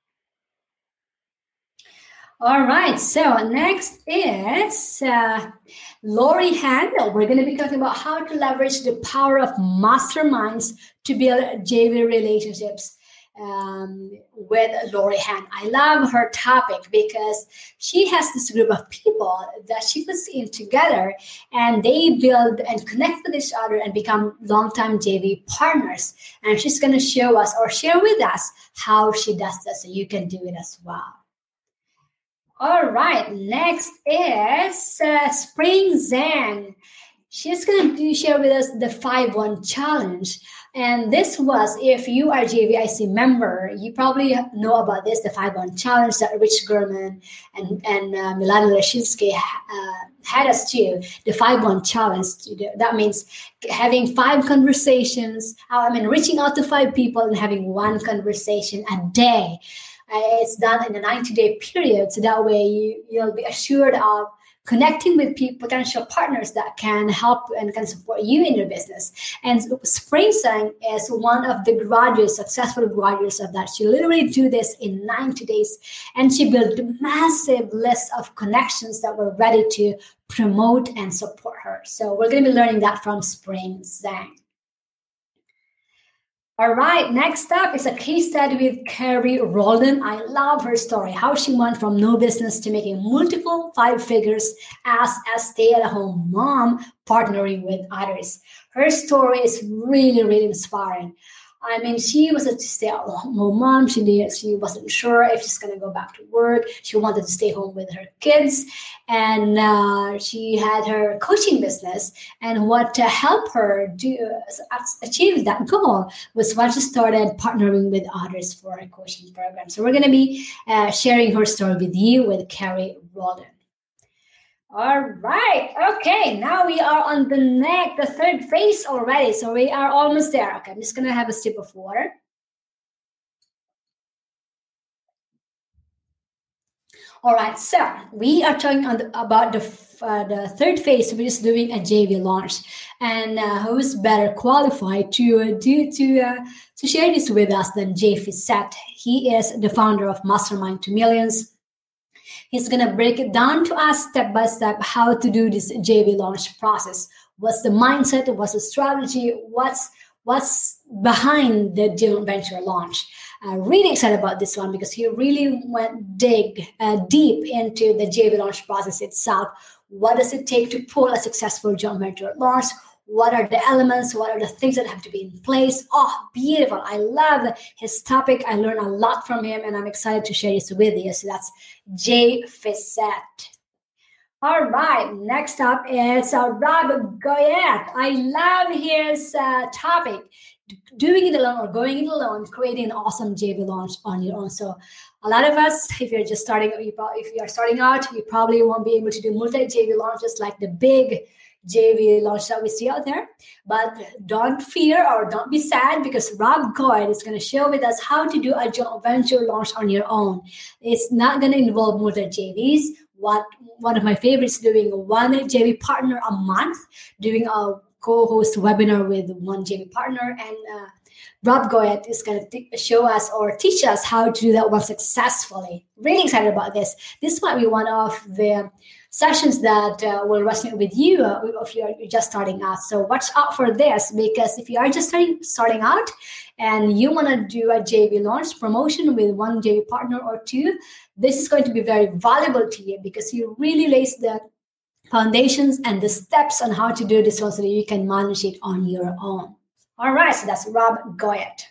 All right, so next is Lori Handel. We're going to be talking about how to leverage the power of masterminds to build JV relationships with Lori Handel. I love her topic because she has this group of people that she puts in together and they build and connect with each other and become longtime JV partners. And she's going to show us or share with us how she does that so you can do it as well. All right, next is Spring Zhang. She's going to share with us the 5-1 challenge. And this was, if you are JVIC member, you probably know about this, the 5-1 challenge that Rich German and Milana Leshinsky had us to, the 5-1 challenge. That means having 5 conversations, reaching out to 5 people and having 1 conversation a day. It's done in a 90-day period, so that way you'll be assured of connecting with potential partners that can help and can support you in your business. And Spring Zhang is one of the successful graduates of that. She literally do this in 90 days, and she built a massive list of connections that were ready to promote and support her. So we're going to be learning that from Spring Zhang. All right, next up is a case study with Carrie Roldan. I love her story, how she went from no business to making multiple 5 figures as a stay-at-home mom partnering with others. Her story is really, really inspiring. She was a stay-at-home mom. She wasn't sure if she's going to go back to work. She wanted to stay home with her kids. And she had her coaching business. And what helped her achieve that goal was when she started partnering with others for a coaching program. So we're going to be sharing her story with you with Carrie Roldan. All right. Okay. Now we are on the 3rd phase already. So we are almost there. Okay. I'm just going to have a sip of water. All right. So we are talking about the 3rd phase, which is doing a JV launch. And who's better qualified to share this with us than Jay Fissette? He is the founder of Mastermind to Millions. He's going to break it down to us step by step how to do this JV launch process. What's the mindset? What's the strategy? What's behind the joint venture launch? Really excited about this one because he really went deep into the JV launch process itself. What does it take to pull a successful joint venture launch? What are the elements? What are the things that have to be in place? Oh, beautiful. I love his topic. I learned a lot from him, and I'm excited to share this with you. So that's Jay Fissette. All right. Next up is Rob Goyette. I love his topic, doing it alone or going it alone, creating an awesome JV launch on your own. So a lot of us, if you're just starting, if you are starting out, you probably won't be able to do multi-JV launches like the big JV launch that we see out there. But don't fear or don't be sad because Rob Goyette is going to share with us how to do a joint venture launch on your own. It's not going to involve multi-JVs. One of my favorites, doing 1 JV partner a month, doing a co-host webinar with 1 JV partner, and Rob Goyette is going to show us or teach us how to do that one successfully. Really excited about this. This might be one of the sessions that will resonate with you if you're just starting out. So watch out for this, because if you are just starting out and you want to do a JV launch promotion with one JV partner or two, this is going to be very valuable to you, because you really lays the foundations and the steps on how to do this so that you can manage it on your own. All right, so that's Rob Goyette.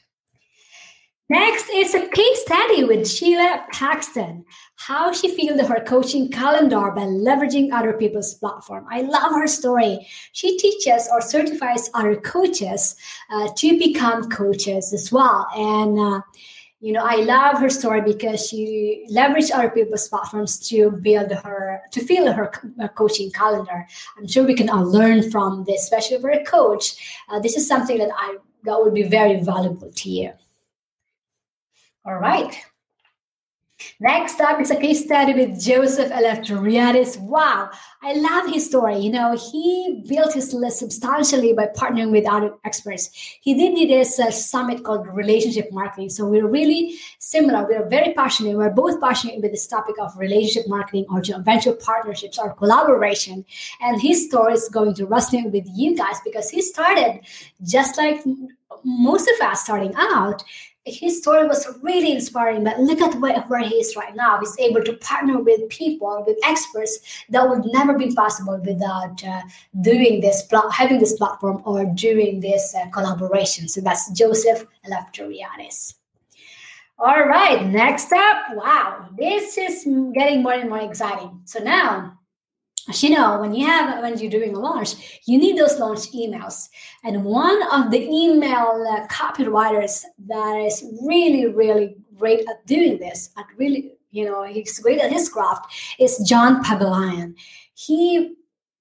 Next is a case study with Sheila Paxton, how she filled her coaching calendar by leveraging other people's platform. I love her story. She teaches or certifies other coaches to become coaches as well. And I love her story because she leveraged other people's platforms to fill her coaching calendar. I'm sure we can all learn from this, especially for a coach. This is something that would be very valuable to you. All right. Next up is a case study with Joseph Eleftheriadis. Wow, I love his story. He built his list substantially by partnering with other experts. He did this summit called Relationship Marketing. So we're really similar. We're very passionate. We're both passionate with this topic of relationship marketing or joint venture partnerships or collaboration. And his story is going to resonate with you guys, because he started just like most of us starting out. His story was really inspiring, but look at where he is right now. He's able to partner with people, with experts that would never be possible without having this platform or doing this collaboration. So that's Joseph Eleftheriadis. All right, next up. Wow, this is getting more and more exciting. So now, as you know, when you're doing a launch, you need those launch emails. And one of the email copywriters that is really, really great at doing this, he's great at his craft, is John Pagulayan. He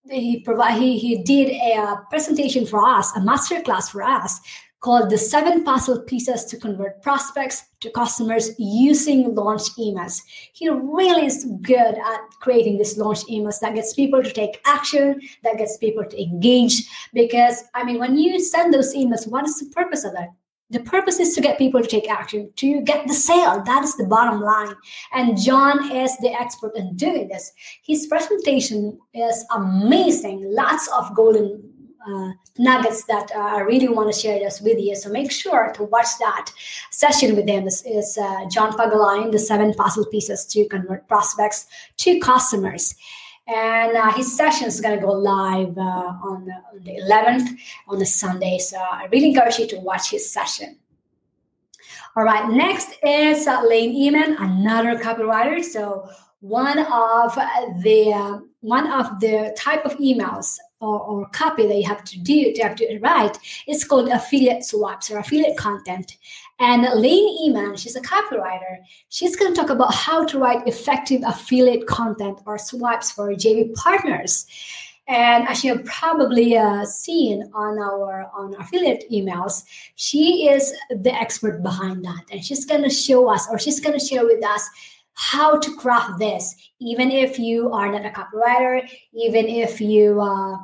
did a presentation for us, a masterclass for us, called The 7 Puzzle Pieces to Convert Prospects to Customers Using Launch Emails. He really is good at creating these launch emails that gets people to take action, that gets people to engage. Because, when you send those emails, what is the purpose of that? The purpose is to get people to take action, to get the sale. That is the bottom line. And John is the expert in doing this. His presentation is amazing. Lots of golden nuggets that I really want to share this with you. So make sure to watch that session with him. This is John Pagulayan, The 7 Puzzle Pieces to Convert Prospects to Customers. And his session is going to go live on the 11th, on a Sunday. So I really encourage you to watch his session. All right, next is Lane Eman, another copywriter. So one of the type of emails or copy that you have to write is called affiliate swaps or affiliate content. And Lane Eman, she's a copywriter. She's going to talk about how to write effective affiliate content or swaps for JV partners. And as you have probably seen on our affiliate emails, she is the expert behind that. And she's going to show us, or she's going to share with us, how to craft this, even if you are not a copywriter, even if you are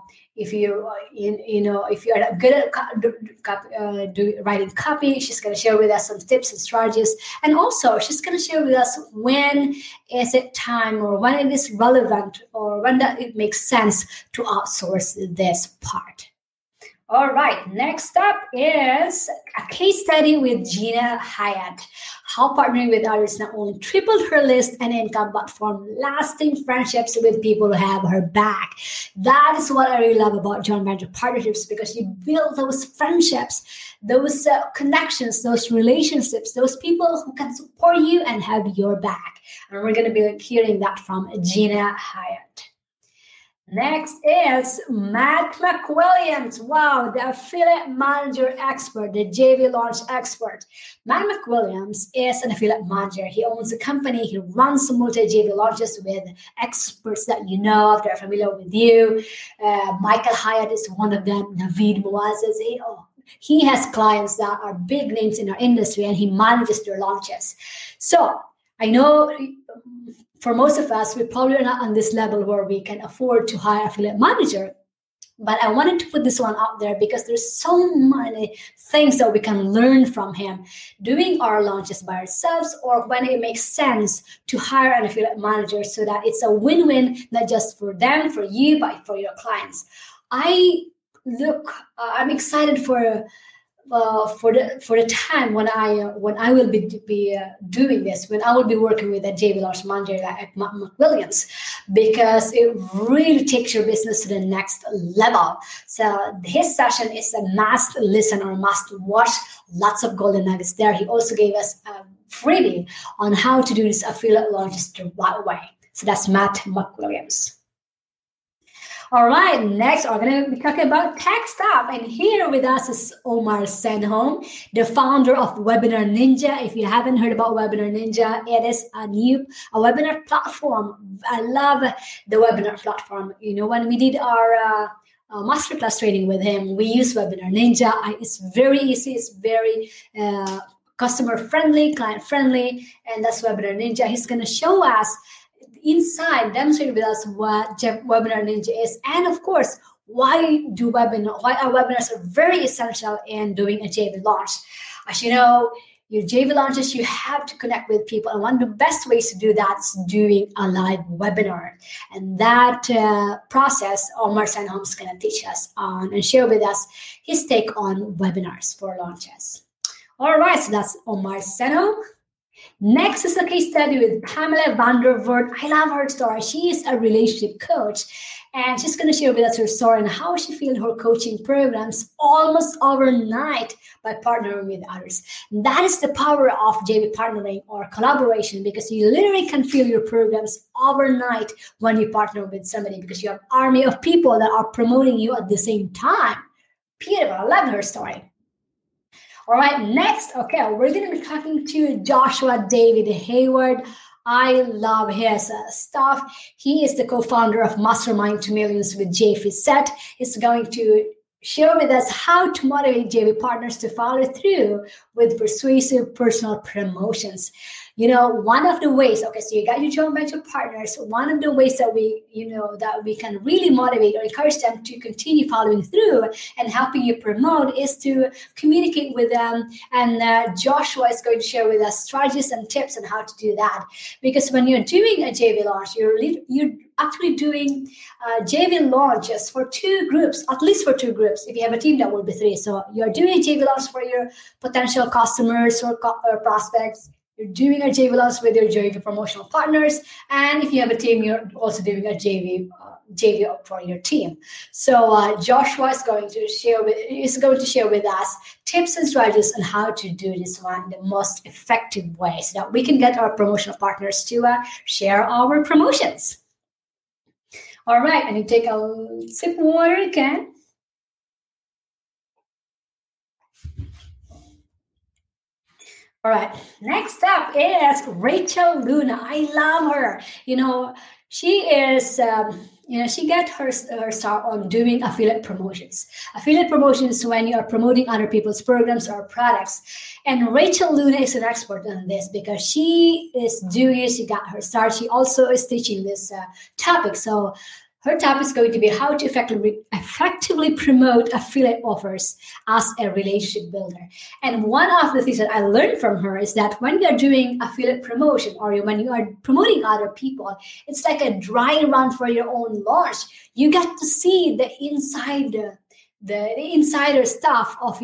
good at writing copy. She's going to share with us some tips and strategies, and also she's going to share with us when is it time, or when it is relevant, or when that it makes sense to outsource this part. All right, next up is a case study with Gina Hyatt. How partnering with others not only tripled her list and income, but formed lasting friendships with people who have her back. That is what I really love about joint venture partnerships, because you build those friendships, those connections, those relationships, those people who can support you and have your back. And we're going to be hearing that from Gina Hyatt. Next is Matt McWilliams. Wow, the affiliate manager expert, the JV launch expert. Matt McWilliams is an affiliate manager. He owns a company. He runs multi-JV launches with experts that you know, if they're familiar with you. Michael Hyatt is one of them. Naveed Moazzez. He has clients that are big names in our industry, and he manages their launches. So I know for most of us, we probably are not on this level where we can afford to hire an affiliate manager. But I wanted to put this one out there because there's so many things that we can learn from him doing our launches by ourselves, or when it makes sense to hire an affiliate manager so that it's a win-win, not just for them, for you, but for your clients. I'm excited for the time when I will be doing this, when I will be working with a JV Launch Manager at McWilliams, because it really takes your business to the next level. So his session is a must listen or must watch. Lots of golden nuggets there. He also gave us a freebie on how to do this affiliate launches the right way. So that's Matt McWilliams. All right, next we're going to be talking about tech stuff. And here with us is Omar Senhom, the founder of Webinar Ninja. If you haven't heard about Webinar Ninja, it is a webinar platform. I love the webinar platform. You know, when we did our masterclass training with him, we use Webinar Ninja. It's very easy. It's very customer friendly, client friendly, and that's Webinar Ninja. He's going to show us inside, demonstrate with us what Webinar Ninja is, and of course, why our webinars are very essential in doing a JV launch. As you know, your JV launches, you have to connect with people, and one of the best ways to do that is doing a live webinar. And that process, Omar Senhom is going to teach us on and share with us his take on webinars for launches. All right, so that's Omar Senhom. Next is a case study with Pamela Vandervoort. I love her story. She is a relationship coach, and she's going to share with us her story and how she filled her coaching programs almost overnight by partnering with others. And that is the power of JV partnering or collaboration, because you literally can fill your programs overnight when you partner with somebody, because you have an army of people that are promoting you at the same time. Beautiful. I love her story. All right, next, we're going to be talking to Joshua David Hayward. I love his stuff. He is the co-founder of Mastermind to Millions with Jay Fiset. He's going to share with us how to motivate JV partners to follow through with persuasive personal promotions. You know, one of the ways, so you got your joint venture partners. One of the ways that we can really motivate or encourage them to continue following through and helping you promote is to communicate with them. And Joshua is going to share with us strategies and tips on how to do that. Because when you're doing a JV launch, you're actually doing JV launches for two groups, at least for two groups. If you have a team, that will be three. So you're doing a JV launch for your potential customers or prospects. You're doing a JV launch with your JV promotional partners. And if you have a team, you're also doing a JV for your team. So Joshua is going to share with us tips and strategies on how to do this one in the most effective way so that we can get our promotional partners to share our promotions. All right, and you take a sip of water again. All right, next up is Rachel Luna. I love her. You know, she is, she got her start on doing affiliate promotions. Affiliate promotions when you are promoting other people's programs or products. And Rachel Luna is an expert on this because she is doing it. She got her start. She also is teaching this topic. So her topic is going to be how to effectively promote affiliate offers as a relationship builder. And one of the things that I learned from her is that when you're doing affiliate promotion or when you are promoting other people, it's like a dry run for your own launch. You get to see the insider stuff of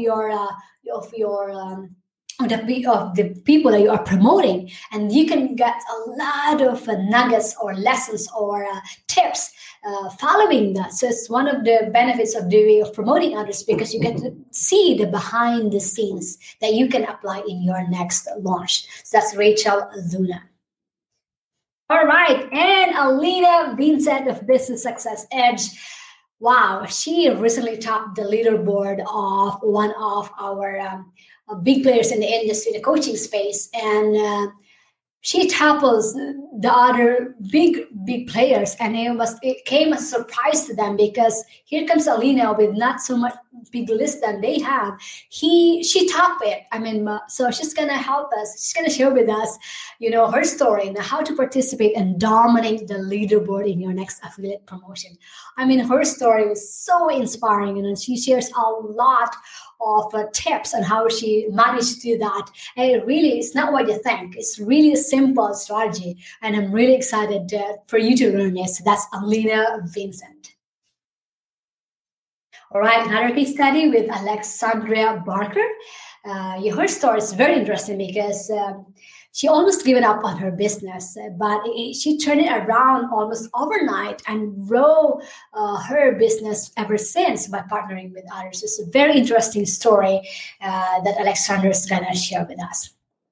the people that you are promoting, and you can get a lot of nuggets or lessons or tips following that. So it's one of the benefits of promoting others, because you get to see the behind the scenes that you can apply in your next launch. So that's Rachel Luna. All right, and Alina Vincent of Business Success Edge. Wow, she recently topped the leaderboard of one of our big players in the industry, the coaching space, and she topples the other big players, and it came as a surprise to them, because here comes Alina with not so much big list that they have. She topped it. So she's gonna help us. She's gonna share with us, her story and how to participate and dominate the leaderboard in your next affiliate promotion. Her story was so inspiring, and she shares a lot of tips on how she managed to do that. And it really is not what you think. It's really a simple strategy, and I'm really excited for you to learn it. So that's Alina Vincent. All right, another case study with Alexandria Barker. Her story is very interesting because she almost given up on her business, but she turned it around almost overnight and grew her business ever since by partnering with others. It's a very interesting story that Alexandra is going to share with us.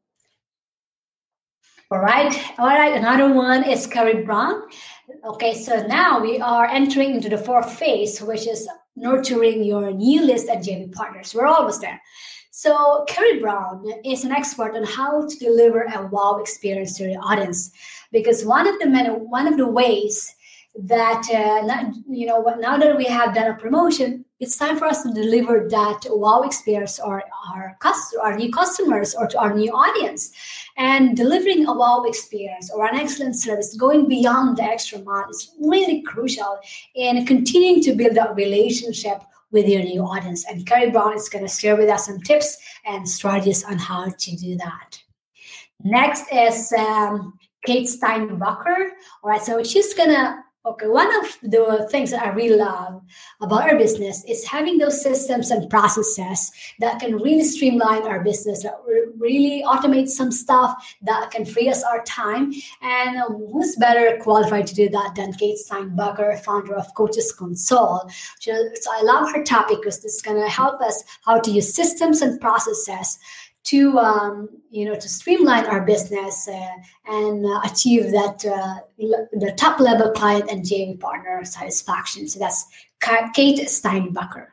All right. Another one is Carrie Brown. Okay, so now we are entering into the fourth phase, which is nurturing your new list and JV partners. We're almost there. So Carrie Brown is an expert on how to deliver a wow experience to your audience, because one of the ways that now that we have done a promotion, it's time for us to deliver that wow experience or our new customers or to our new audience. And delivering a wow experience or an excellent service, going beyond the extra mile, is really crucial in continuing to build that relationship with your new audience. And Carrie Brown is going to share with us some tips and strategies on how to do that. Next is Kate Steinbacher. All right, so she's going to one of the things that I really love about our business is having those systems and processes that can really streamline our business, that really automate some stuff that can free us our time. And who's better qualified to do that than Kate Steinbacher, founder of Coaches Console. So I love her topic because it's going to help us how to use systems and processes to to streamline our business and achieve that the top level client and JV partner satisfaction. So that's Kate Steinbacher.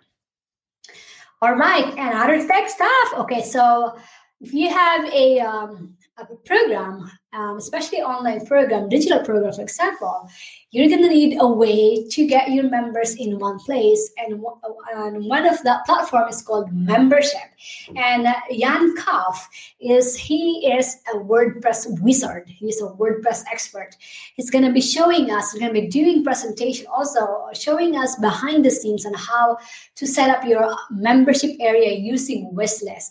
All right, and other tech stuff. Okay, so if you have a program, especially online program, digital program, for example, you're going to need a way to get your members in one place. And one of the platform is called Membership. And Jan Kauf is a WordPress wizard. He's a WordPress expert. He's going to be showing us, he's going to be doing presentation also, showing us behind the scenes on how to set up your membership area using Wishlist.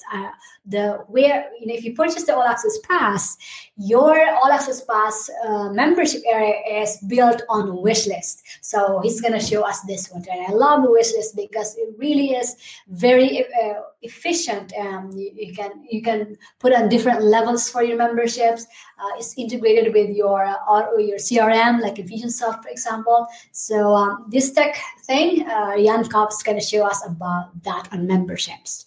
If you purchase the All Access Pass, your All Access Pass membership area is built on Wishlist. So he's going to show us this one. And I love Wishlist because it really is very efficient. You can put on different levels for your memberships. It's integrated with your CRM, like Infusionsoft, for example. So this tech thing, Jan Kauf is going to show us about that on memberships.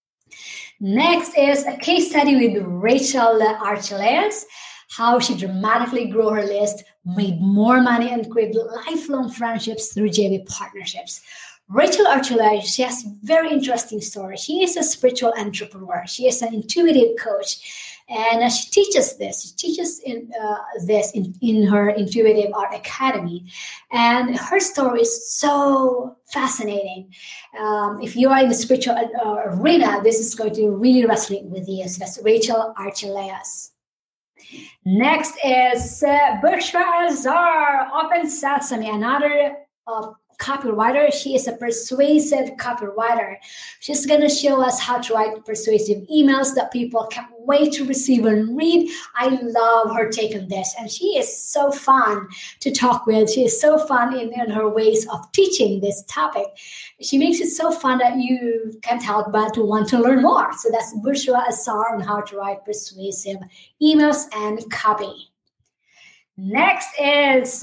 Next is a case study with Rachel Archelaus, how she dramatically grew her list, made more money, and created lifelong friendships through JV partnerships. Rachel Archelaus, she has a very interesting story. She is a spiritual entrepreneur. She is an intuitive coach. And she teaches this. She teaches in her Intuitive Art Academy. And her story is so fascinating. If you are in the spiritual arena, this is going to really resonate with you. So that's Rachel Archelaus. Next is Bushra Azar, Open Sesame, another copywriter. She is a persuasive copywriter. She's going to show us how to write persuasive emails that people can't wait to receive and read. I love her take on this. And she is so fun to talk with. She is so fun in her ways of teaching this topic. She makes it so fun that you can't help but to want to learn more. So that's Bushra Azar on how to write persuasive emails and copy. Next is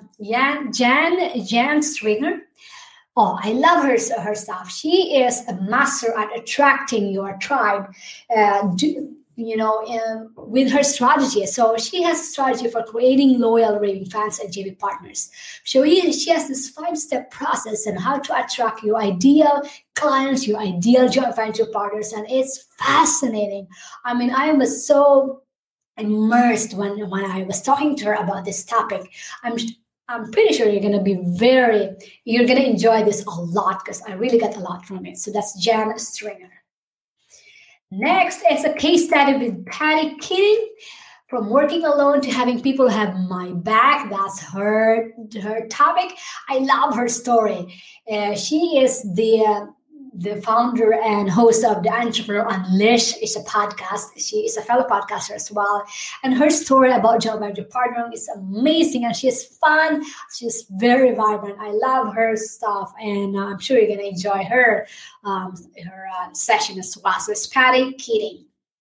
Jan Stringer. Oh, I love her stuff. She is a master at attracting your tribe, with her strategy. So she has a strategy for creating loyal, raving fans and JV partners. So she has this 5-step process on how to attract your ideal clients, your ideal joint venture partners, and it's fascinating. I mean, I was so immersed when I was talking to her about this topic. I'm pretty sure you're going to enjoy this a lot because I really got a lot from it. So that's Jan Stringer. Next is a case study with Patty Keating. From working alone to having people have my back. That's her topic. I love her story. She is the founder and host of the Entrepreneur Unleashed. It's a podcast. She is a fellow podcaster as well. And her story about joint venture partnering is amazing. And she's fun. She's very vibrant. I love her stuff. And I'm sure you're going to enjoy her session as well. So it's Patty Keating.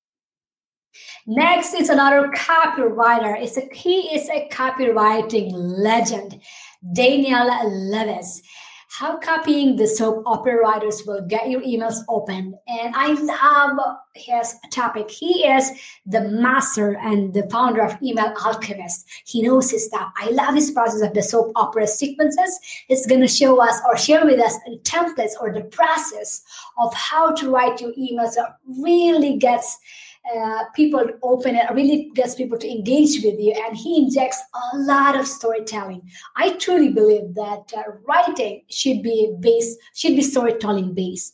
Next is another copywriter. He is a copywriting legend, Daniel Levis. How copying the soap opera writers will get your emails open. And I love his topic. He is the master and the founder of Email Alchemist. He knows his stuff. I love his process of the soap opera sequences. It's going to show us or share with us templates or the process of how to write your emails that really gets people open it, really gets people to engage with you, and he injects a lot of storytelling. I truly believe that writing should be storytelling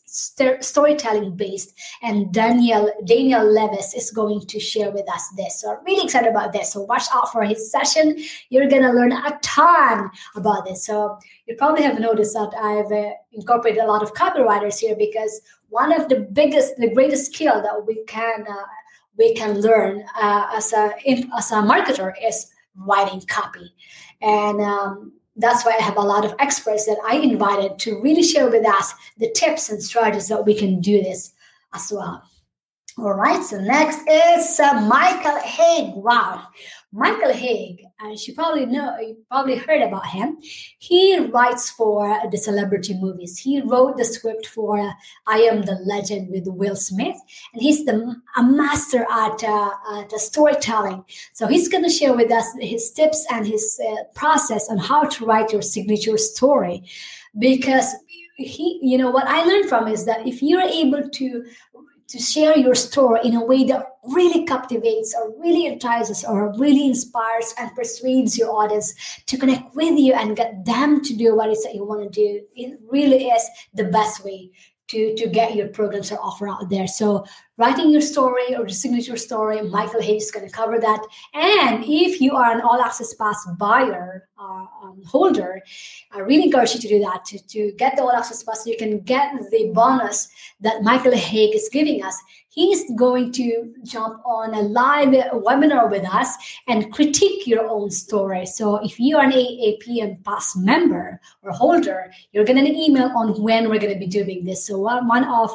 based, and Daniel Levis is going to share with us this. So I'm really excited about this. So watch out for his session. You're gonna learn a ton about this. So you probably have noticed that I've incorporated a lot of copywriters here because one of the greatest skill that we can learn as a marketer is writing copy. And that's why I have a lot of experts that I invited to really share with us the tips and strategies that we can do this as well. All right, so next is Michael Hague. Wow. Michael Hague, as you probably heard about him. He writes for the celebrity movies. He wrote the script for I Am the Legend with Will Smith, and he's a master at storytelling. So he's going to share with us his tips and his process on how to write your signature story. Because what I learned from is that if you're able to share your story in a way that really captivates or really entices or really inspires and persuades your audience to connect with you and get them to do what it is that you want to do, it really is the best way to get your programs or offer out there. So writing your story or the signature story, Michael Hague is going to cover that. And if you are an All Access Pass buyer holder, I really encourage you to do that. To get the All Access Pass, you can get the bonus that Michael Hague is giving us. He's going to jump on a live webinar with us and critique your own story. So if you are an AAP and Pass member or holder, you're going to get an email on when we're going to be doing this. So one of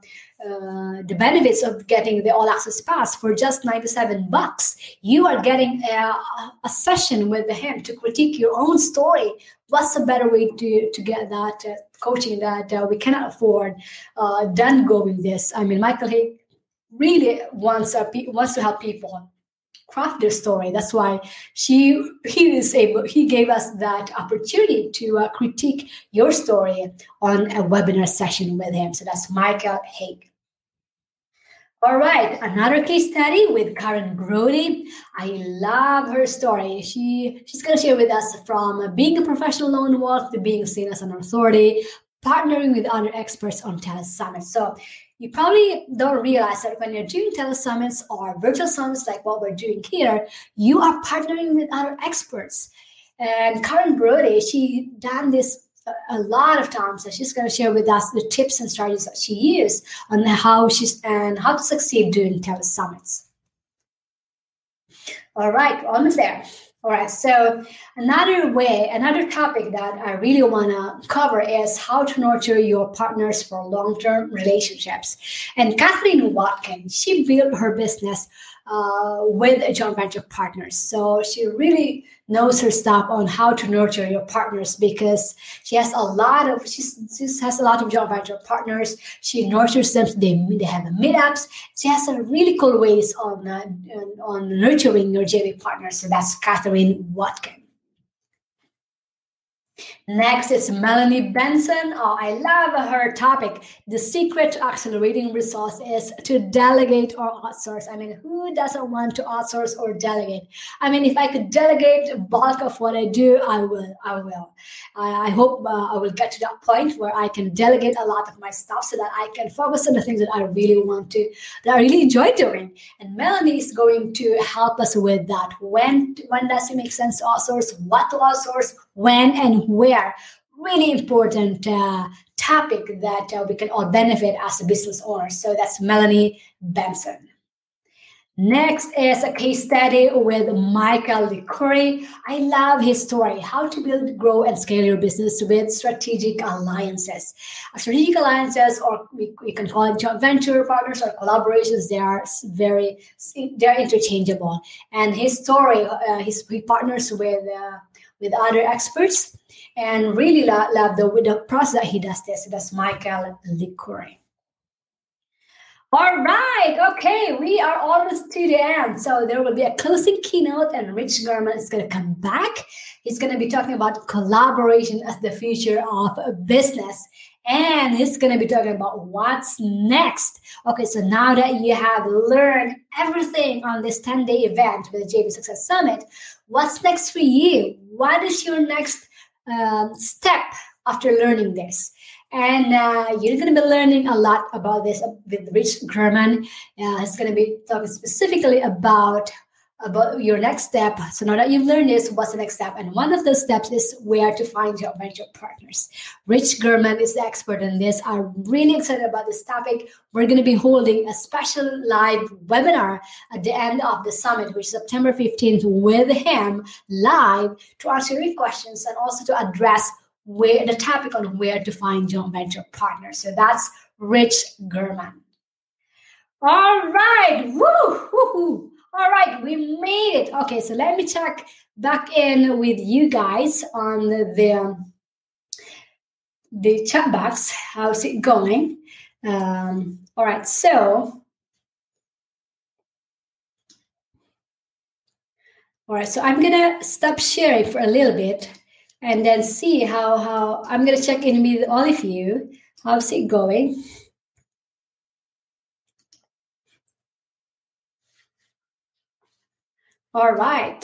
the benefits of getting the All Access Pass for just $97, you are getting a session with him to critique your own story. What's a better way to get that coaching that we cannot afford than going this? I mean, Michael Hague really wants to help people craft their story. That's why he gave us that opportunity to critique your story on a webinar session with him. So that's Michael Hague. All right, another case study with Karen Brody. I love her story. She's going to share with us from being a professional lone wolf to being seen as an authority, partnering with other experts on telesummits. So you probably don't realize that when you're doing telesummits or virtual summits like what we're doing here, you are partnering with other experts. And Karen Brody, she done this a lot of times, and she's going to share with us the tips and strategies that she used on how to succeed doing telesummits. All right, almost there. All right, so another topic that I really want to cover is how to nurture your partners for long-term relationships. And Kathleen Watkins, she built her business with joint venture partners. So she really knows her stuff on how to nurture your partners because she has a lot of joint venture partners. She nurtures them. They have meetups. She has a really cool ways on nurturing your JV partners. So that's Kathleen Watkins. Next is Melanie Benson. Oh, I love her topic. The secret to accelerating results is to delegate or outsource. I mean, who doesn't want to outsource or delegate? I mean, if I could delegate bulk of what I do, I will. I hope I will get to that point where I can delegate a lot of my stuff so that I can focus on the things that I really want to, that I really enjoy doing. And Melanie is going to help us with that. When does it make sense to outsource? What to outsource? When and where. Really important topic that we can all benefit as a business owner. So that's Melanie Benson. Next is a case study with Michael LeCurry. I love his story, how to build, grow, and scale your business with strategic alliances. Strategic alliances, or we can call it joint venture partners or collaborations, they're interchangeable. And his story, he partners with other experts, and really love the process that he does this. So that's Michael LeCurry. All right. Okay. We are almost to the end. So there will be a closing keynote, and Rich German is going to come back. He's going to be talking about collaboration as the future of business. And he's going to be talking about what's next. Okay. So now that you have learned everything on this 10-day event with the JV Success Summit, what's next for you? What is your next step after learning this? And you're going to be learning a lot about this with Rich German. He's going to be talking specifically about your next step. So now that you've learned this, what's the next step? And one of those steps is where to find your venture partners. Rich German is the expert in this. I'm really excited about this topic. We're going to be holding a special live webinar at the end of the summit, which is September 15th, with him live to answer your questions and also to address the topic on where to find joint venture partners. So that's Rich German. All right. Woo. All right. We made it. Okay. So let me check back in with you guys on the chat box. How's it going? All right. So I'm going to stop sharing for a little bit and then see how I'm going to check in with all of you. How's it going? All right.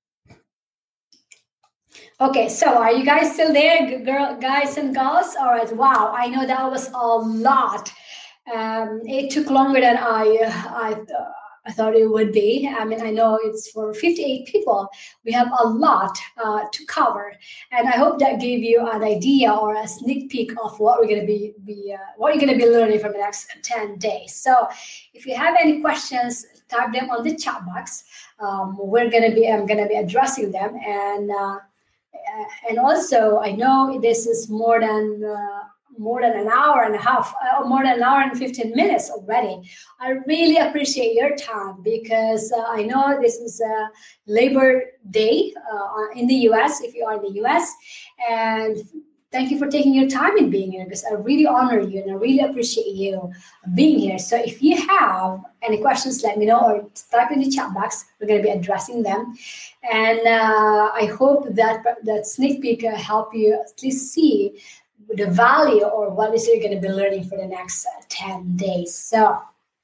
Okay, so are you guys still there, guys and girls? All right, wow, I know that was a lot. It took longer than I thought it would be. I mean, I know it's for 58 people. We have a lot to cover, and I hope that gave you an idea or a sneak peek of what we're going to be learning from the next 10 days. So, if you have any questions, type them on the chat box. I'm going to be addressing them, and also I know this is more than an hour and a half, more than an hour and 15 minutes already. I really appreciate your time because I know this is Labor Day in the U.S., if you are in the U.S., and thank you for taking your time and being here because I really honor you and I really appreciate you being here. So if you have any questions, let me know or type in the chat box. We're going to be addressing them. And I hope that sneak peek help you at least see the value or what is you're going to be learning for the next 10 days. So,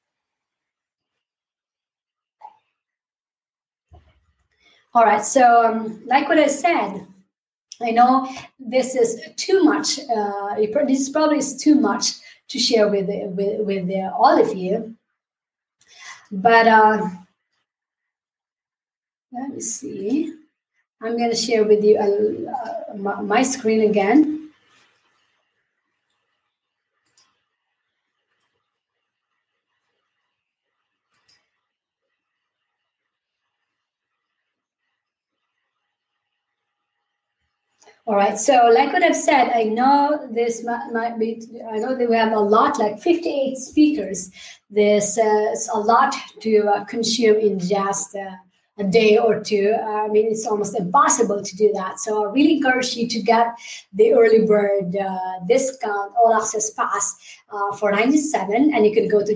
all right. So, like what I said, I know this is too much. This probably is too much to share with all of you. But let me see. I'm going to share with you my screen again. All right. So like what I've said, I know this might be, I know that we have a lot, like 58 speakers. This is a lot to consume in just a day or two. I mean, it's almost impossible to do that. So I really encourage you to get the early bird discount, all access pass for $97. And you can go to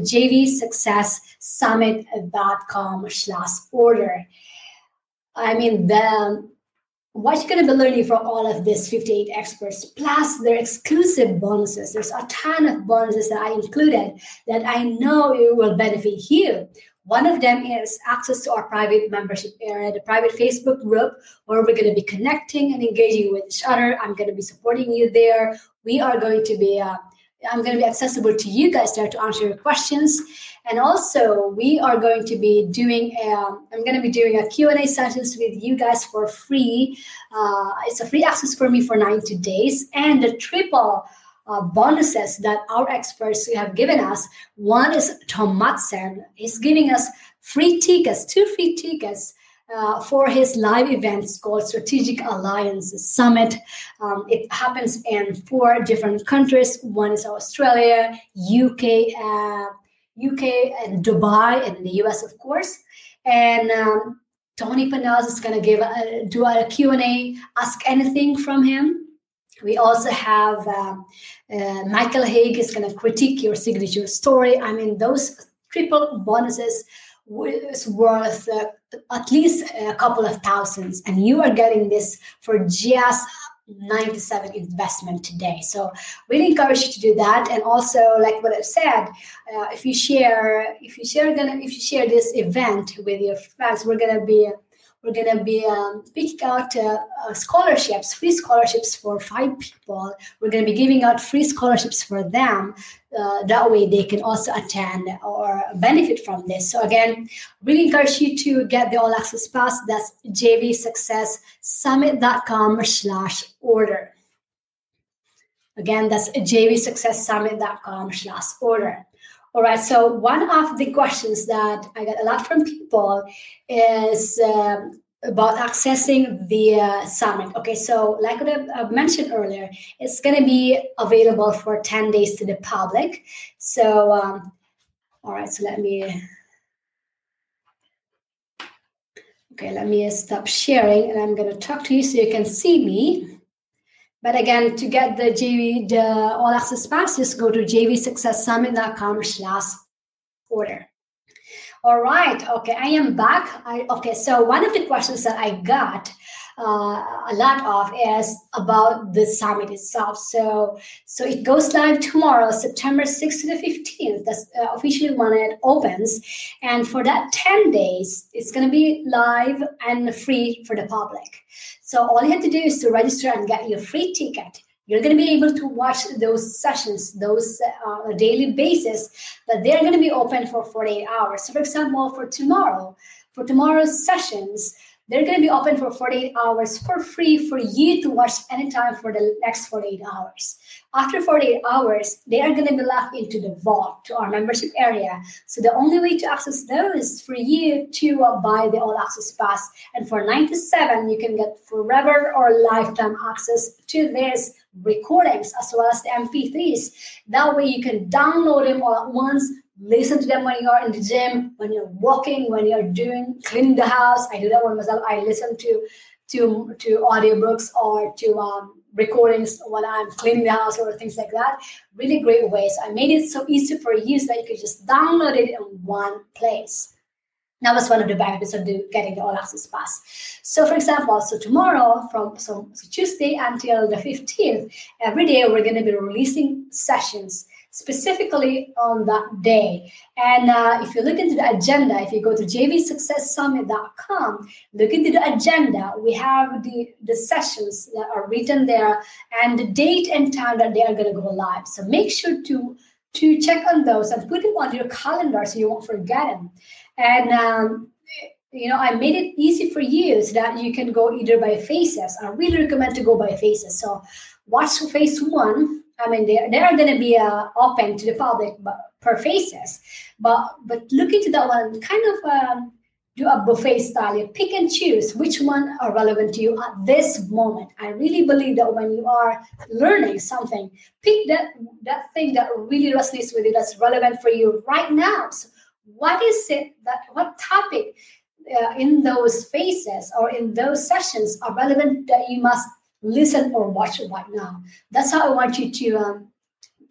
jvsuccesssummit.com/order. I mean, what you're going to be learning from all of this 58 experts, plus their exclusive bonuses. There's a ton of bonuses that I included that I know it will benefit you. One of them is access to our private membership area, the private Facebook group, where we're going to be connecting and engaging with each other. I'm going to be supporting you there. We are going to be I'm going to be accessible to you guys there to answer your questions. And also, we are going to be doing I'm going to be doing a Q&A sessions with you guys for free. It's a free access for me for 90 days. And the triple bonuses that our experts have given us. One is Tom Madsen. He's giving us free tickets, 2 free tickets for his live events called Strategic Alliance Summit. It happens in 4 different countries. One is Australia, UK, and Dubai, and in the US, of course. And Tony Panels is going to do a Q&A, ask anything from him. We also have Michael Haig is going to critique your signature story. I mean, those triple bonuses is worth at least a couple of thousands, and you are getting this for just 97 investment today. So really encourage you to do that. And also, like what I've said, if you share this event with your friends, we're gonna be picking out scholarships, free scholarships for 5 people. We're going to be giving out free scholarships for them. That way they can also attend or benefit from this. So again, really encourage you to get the All Access Pass. That's jvsuccesssummit.com/order. Again, that's jvsuccesssummit.com/order. All right, so one of the questions that I got a lot from people is about accessing the summit. Okay, so like what I mentioned earlier, it's going to be available for 10 days to the public. So, all right, so let me stop sharing, and I'm going to talk to you so you can see me. But again, to get the All Access Pass, just go to jvsuccesssummit.com/order. All right. Okay, I am back. So one of the questions that I got a lot of is about the summit itself. So it goes live tomorrow, September 6th to the 15th. That's officially when it opens. And for that 10 days, it's going to be live and free for the public. So all you have to do is to register and get your free ticket. You're going to be able to watch those sessions, on a daily basis, but they're going to be open for 48 hours. So for example, for tomorrow's sessions, they're going to be open for 48 hours for free for you to watch anytime for the next 48 hours. After 48 hours, they are going to be locked into the vault, to our membership area. So the only way to access those is for you to buy the All Access Pass. And for $97, you can get forever or lifetime access to these recordings as well as the MP3s. That way you can download them all at once, listen to them when you are in the gym, when you're walking, when you're cleaning the house. I do that one myself. I listen to audiobooks or to recordings when I'm cleaning the house or things like that. Really great ways. I made it so easy for you so that you could just download it in one place. That was one of the benefits of getting the All Access Pass. So for example, tomorrow from Tuesday until the 15th, every day we're going to be releasing sessions specifically on that day. And if you look into the agenda, if you go to jvsuccesssummit.com, look into the agenda, we have the sessions that are written there and the date and time that they are going to go live. So make sure to check on those and put them on your calendar so you won't forget them. And I made it easy for you so that you can go either by phases. I really recommend to go by phases. So watch phase 1. I mean, they are going to be open to the public per phases. But look into that one, kind of do a buffet style. You pick and choose which one are relevant to you at this moment. I really believe that when you are learning something, pick that thing that really resonates with you, that's relevant for you right now. So what topic in those phases or in those sessions are relevant that you must listen or watch it right now? That's how I want you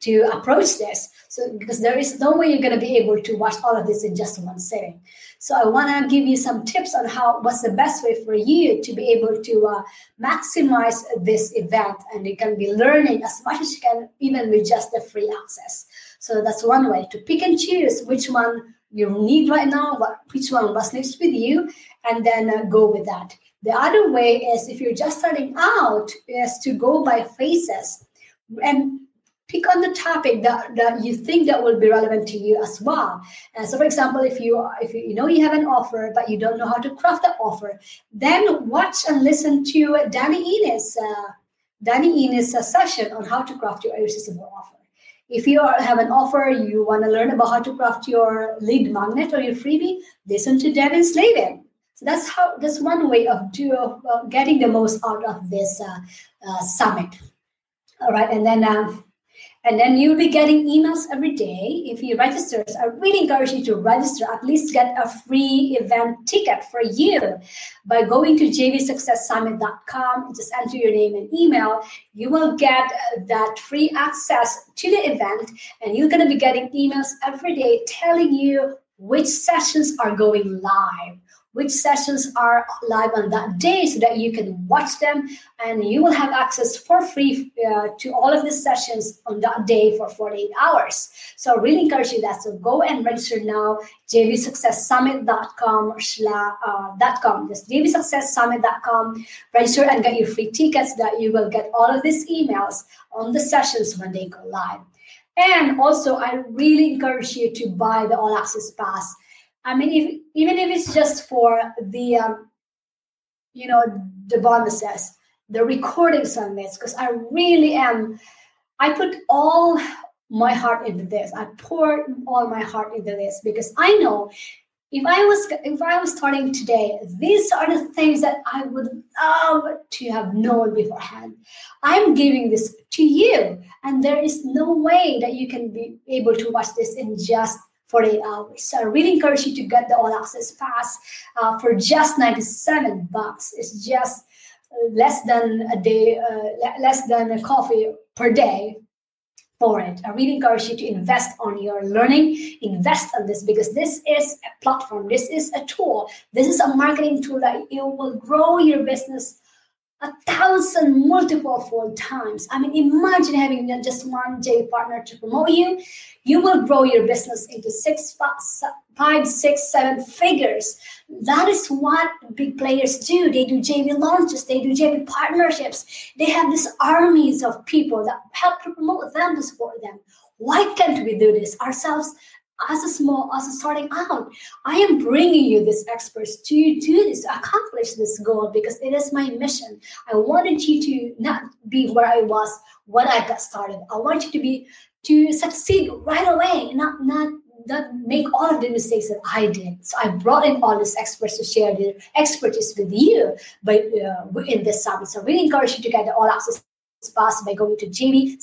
to approach this. So because there is no way you're going to be able to watch all of this in just one sitting. So I want to give you some tips on what's the best way for you to be able to maximize this event, and you can be learning as much as you can, even with just the free access. So that's one way to pick and choose which one you need right now, which one resonates with you, and then go with that. The other way is, if you're just starting out, is to go by phases and pick on the topic that you think that will be relevant to you as well. And so, for example, if you know you have an offer but you don't know how to craft that offer, then watch and listen to Danny Enos' session on how to craft your irresistible offer. If you have an offer, you want to learn about how to craft your lead magnet or your freebie, listen to Devin Slavin. So that's one way of getting the most out of this summit. All right, and then you'll be getting emails every day if you register. So I really encourage you to register, at least get a free event ticket for you by going to jvsuccesssummit.com. Just enter your name and email. You will get that free access to the event, and you're going to be getting emails every day telling you which sessions are going live, which sessions are live on that day, so that you can watch them, and you will have access for free to all of the sessions on that day for 48 hours. So I really encourage you that. So go and register now, jvsuccesssummit.com. Just jvsuccesssummit.com. Register and get your free tickets, that you will get all of these emails on the sessions when they go live. And also, I really encourage you to buy the All Access Pass. I mean, even if it's just for the, the bonuses, the recordings on this, because I put all my heart into this. I poured all my heart into this, because I know if I was starting today, these are the things that I would love to have known beforehand. I'm giving this to you, and there is no way that you can be able to watch this in just 48 hours. So I really encourage you to get the All Access Pass for just $97. It's just less than a coffee per day for it. I really encourage you to invest on your learning, invest on this, because this is a platform, this is a tool, this is a marketing tool that it will grow your business 1,000 multiple-fold times. I mean, imagine having just one JV partner to promote you. You will grow your business into 5, 6, 7 figures. That is what big players do. They do JV launches. They do JV partnerships. They have these armies of people that help to promote them, to support them. Why can't we do this ourselves? As starting out, I am bringing you these experts to do this, to accomplish this goal, because it is my mission. I wanted you to not be where I was when I got started. I want you to succeed right away, and not make all of the mistakes that I did. So I brought in all these experts to share their expertise with you, in this summit. So I really encourage you to get the All Access Pass by going to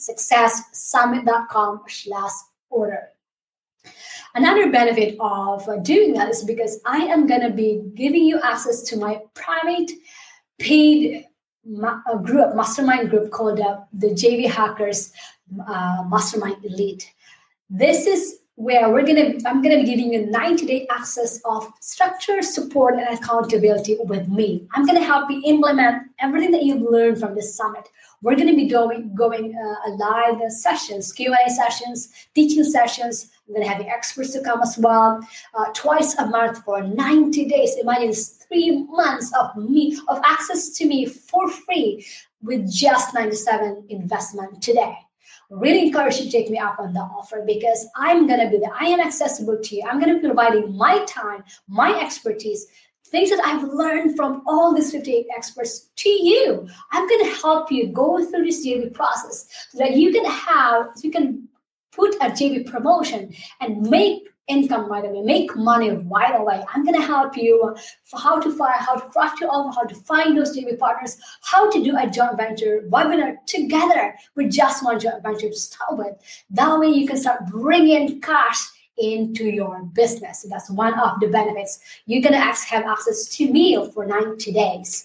jvsuccesssummit.com/order. Another benefit of doing that is because I am going to be giving you access to my private paid mastermind group called the JV Hackers Mastermind Elite. This is where I'm going to be giving you 90-day access of structure, support, and accountability with me. I'm going to help you implement everything that you've learned from this summit. We're going to be going live sessions, Q&A sessions, teaching sessions. I'm going to have experts to come as well, twice a month for 90 days. Imagine it's 3 months of access to me for free with just $97 investment today. Really encourage you to take me up on the offer, because I'm going to be there. I am accessible to you. I'm going to be providing my time, my expertise, things that I've learned from all these 58 experts to you. I'm going to help you go through this JV process so that you can put a JV promotion and make income right away, make money right away. I'm going to help you how to craft your offer, how to find those JV partners, how to do a joint venture webinar together with just one joint venture to start with. That way you can start bringing cash into your business. So that's one of the benefits. You're going to have access to me for 90 days.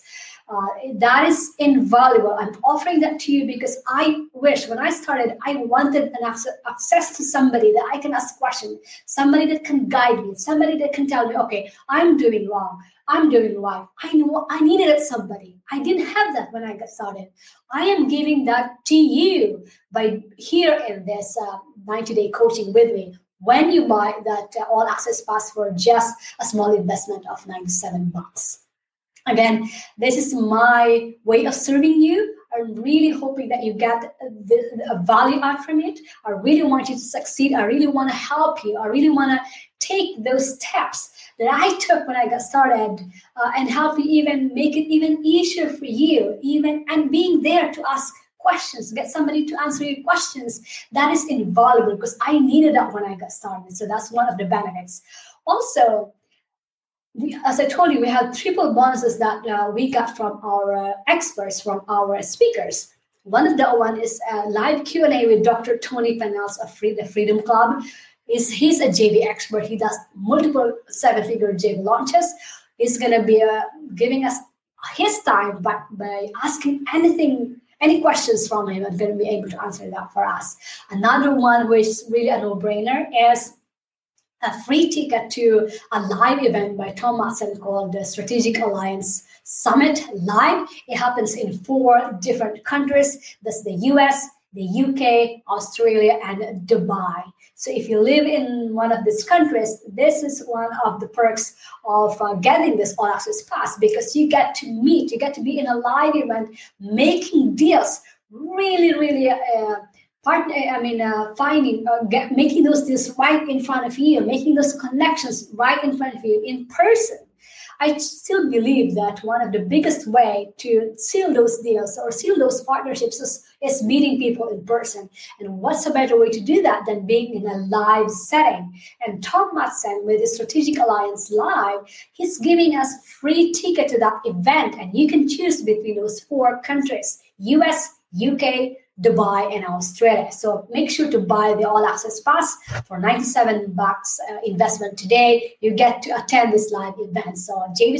That is invaluable. I'm offering that to you because I wish when I started, I wanted an access to somebody that I can ask questions, somebody that can guide me, somebody that can tell me, okay, I'm doing wrong, I'm doing right. I know I needed somebody. I didn't have that when I got started. I am giving that to you by here in this 90-day coaching with me. When you buy that all access pass for just a small investment of $97. Again, this is my way of serving you. I'm really hoping that you get a value out from it. I really want you to succeed. I really want to help you. I really want to take those steps that I took when I got started and help you even make it even easier for you, and being there to ask questions, get somebody to answer your questions. That is invaluable because I needed that when I got started. So that's one of the benefits. Also, as I told you, we have triple bonuses that we got from our experts, from our speakers. One of the one is a live Q&A with Dr. Tony Penels of the Freedom Club. He's a JV expert. He does multiple 7-figure JV launches. He's going to be giving us his time by asking any questions from him. I'm going to be able to answer that for us. Another one, which is really a no-brainer, is a free ticket to a live event by Tom Matson called the Strategic Alliance Summit Live. It happens in 4 different countries. That's the US, the UK, Australia, and Dubai. So if you live in one of these countries, this is one of the perks of getting this all access pass, because you get to meet, you get to be in a live event, making deals, really, making those deals right in front of you, making those connections right in front of you in person. I still believe that one of the biggest way to seal those deals or seal those partnerships is meeting people in person. And what's a better way to do that than being in a live setting? And Tom Matson with the Strategic Alliance Live, he's giving us free ticket to that event. And you can choose between those 4 countries, US, UK, Dubai, and Australia. So make sure to buy the all access pass for $97 investment today. You get to attend this live event. So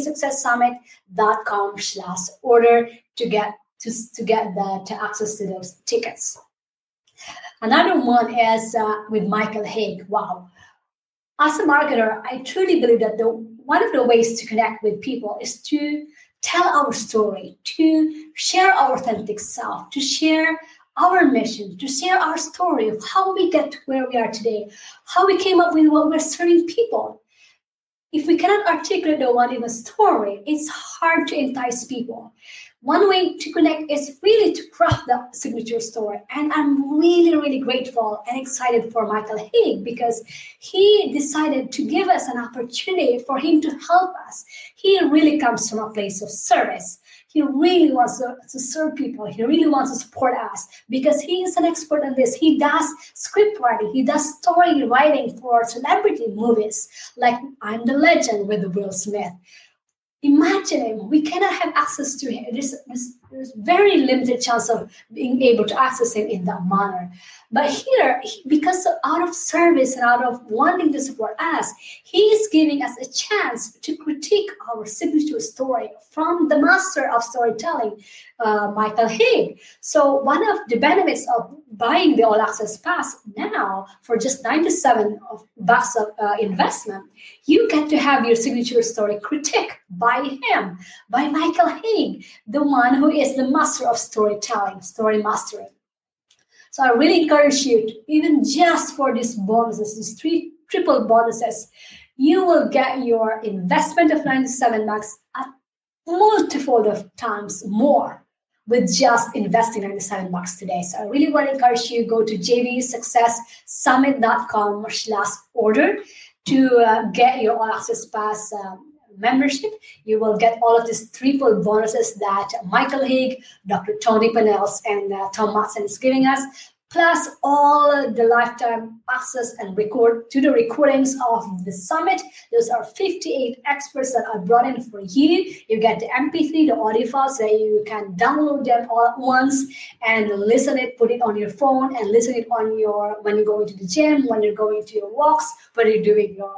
jvsuccessummit.com/order to get that access to those tickets. Another one is with Michael Hague. Wow. As a marketer, I truly believe that one of the ways to connect with people is to tell our story, to share our authentic self, to share our mission, to share our story of how we get to where we are today, how we came up with what we're serving people. If we cannot articulate the one in a story, it's hard to entice people. One way to connect is really to craft the signature story. And I'm really, really grateful and excited for Michael Hague because he decided to give us an opportunity for him to help us. He really comes from a place of service. He really wants to serve people. He really wants to support us because he is an expert on this. He does script writing. He does story writing for celebrity movies like I'm the Legend with Will Smith. Imagine him. We cannot have access to him. There's very limited chance of being able to access him in that manner. But here, because out of service and out of wanting to support us, he is giving us a chance to critique our signature story from the master of storytelling, Michael Hague. So one of the benefits of buying the All Access Pass now for just $97 of investment, you get to have your signature story critique by him, by Michael Hague, the one who is the master of storytelling, story mastering. So I really encourage you, even just for these bonuses, these 3 triple bonuses, you will get your investment of $97 at multiple of times more with just investing $97 today. So I really want to encourage you, go to jvsuccessummit.com/order to get your All Access Pass membership. You will get all of these triple bonuses that Michael Hague, Dr. Tony Penels, and Tom Matson is giving us, plus all the lifetime access and record to the recordings of the summit. Those are 58 experts that I brought in for you. You get the MP3, the audio files, that you can download them all at once and listen it, put it on your phone and listen it on when you're going to the gym, when you're going to your walks, when you're doing your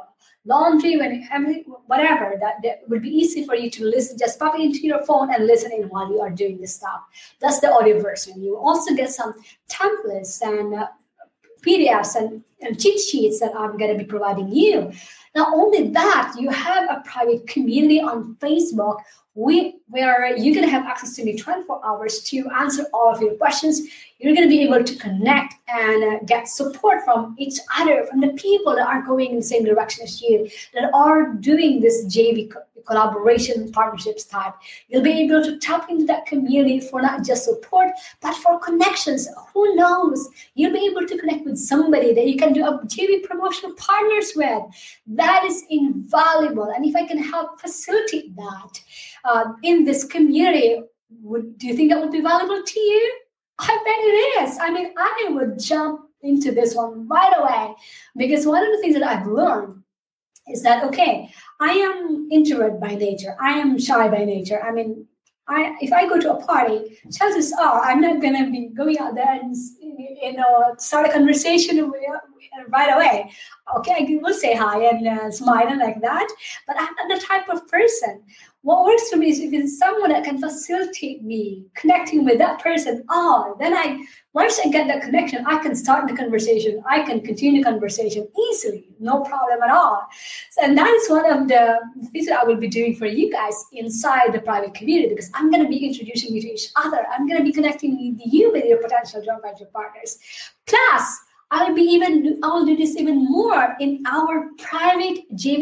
laundry, whatever, that would be easy for you to listen. Just pop it into your phone and listen in while you are doing this stuff. That's the audio version. You also get some templates and PDFs and cheat sheets that I'm going to be providing you. Not only that, you have a private community on Facebook where you're going to have access to me 24 hours to answer all of your questions. You're going to be able to connect and get support from each other, from the people that are going in the same direction as you, that are doing this JV collaboration partnerships type. You'll be able to tap into that community for not just support, but for connections. Who knows? You'll be able to connect with somebody that you can do a JV promotional partners with. That is invaluable. And if I can help facilitate that in this community, do you think that would be valuable to you? I bet it is. I mean, I would jump into this one right away, because one of the things that I've learned is that, okay, I am introvert by nature. I am shy by nature. I mean, if I go to a party, chances are I'm not going to be going out there and start a conversation right away. Okay, I will say hi and smile and like that, but I'm not the type of person. What works for me is if it's someone that can facilitate me connecting with that person. Then once I get that connection, I can start the conversation. I can continue the conversation easily, no problem at all. And that is one of the things that I will be doing for you guys inside the private community, because I'm going to be introducing you to each other. I'm going to be connecting you with your potential joint venture partners. Plus, I'll do this even more in our private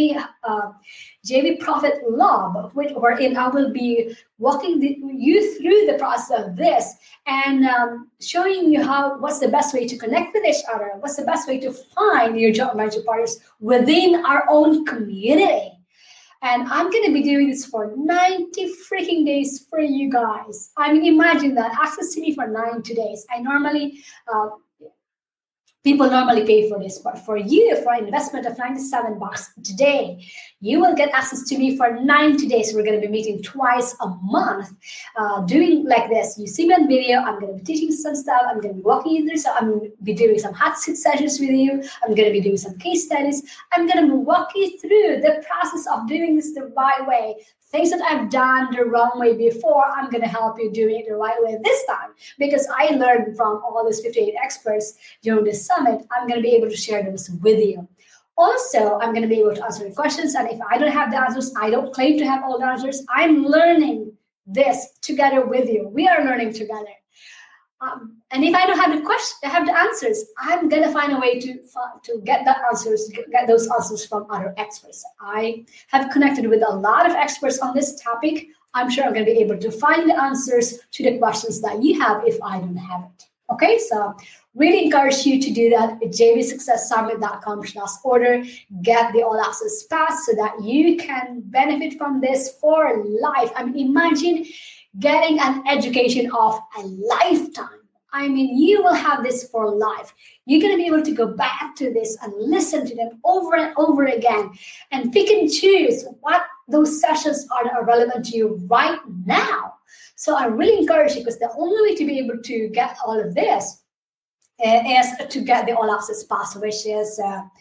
JV Profit Lab, wherein I will be walking you through the process of this and showing you what's the best way to connect with each other, what's the best way to find your joint venture partners within our own community. And I'm going to be doing this for 90 freaking days for you guys. I mean, imagine that, access to me for 90 days. People normally pay for this, but for you, for an investment of $97 today, you will get access to me for 90 days. We're going to be meeting twice a month, doing like this. You see me on video. I'm going to be teaching some stuff. I'm going to be walking you through. So I'm going to be doing some hot seat sessions with you. I'm going to be doing some case studies. I'm going to be walking you through the process of doing this the right way. Things that I've done the wrong way before, I'm going to help you do it the right way this time, because I learned from all these 58 experts during this summit. I'm going to be able to share those with you. Also, I'm going to be able to answer your questions. And if I don't have the answers, I don't claim to have all the answers. I'm learning this together with you. We are learning together. And if I don't have the answers, I'm going to find a way to get those answers from other experts. I have connected with a lot of experts on this topic. I'm sure I'm going to be able to find the answers to the questions that you have if I don't have it. Okay, so really encourage you to do that at jvsuccesssummit.com/order. Get the All Access Pass so that you can benefit from this for life. I mean, imagine getting an education of a lifetime. I mean, you will have this for life. You're going to be able to go back to this and listen to them over and over again and pick and choose what those sessions are that are relevant to you right now. So I really encourage you, because the only way to be able to get all of this is to get the All Access Pass, which is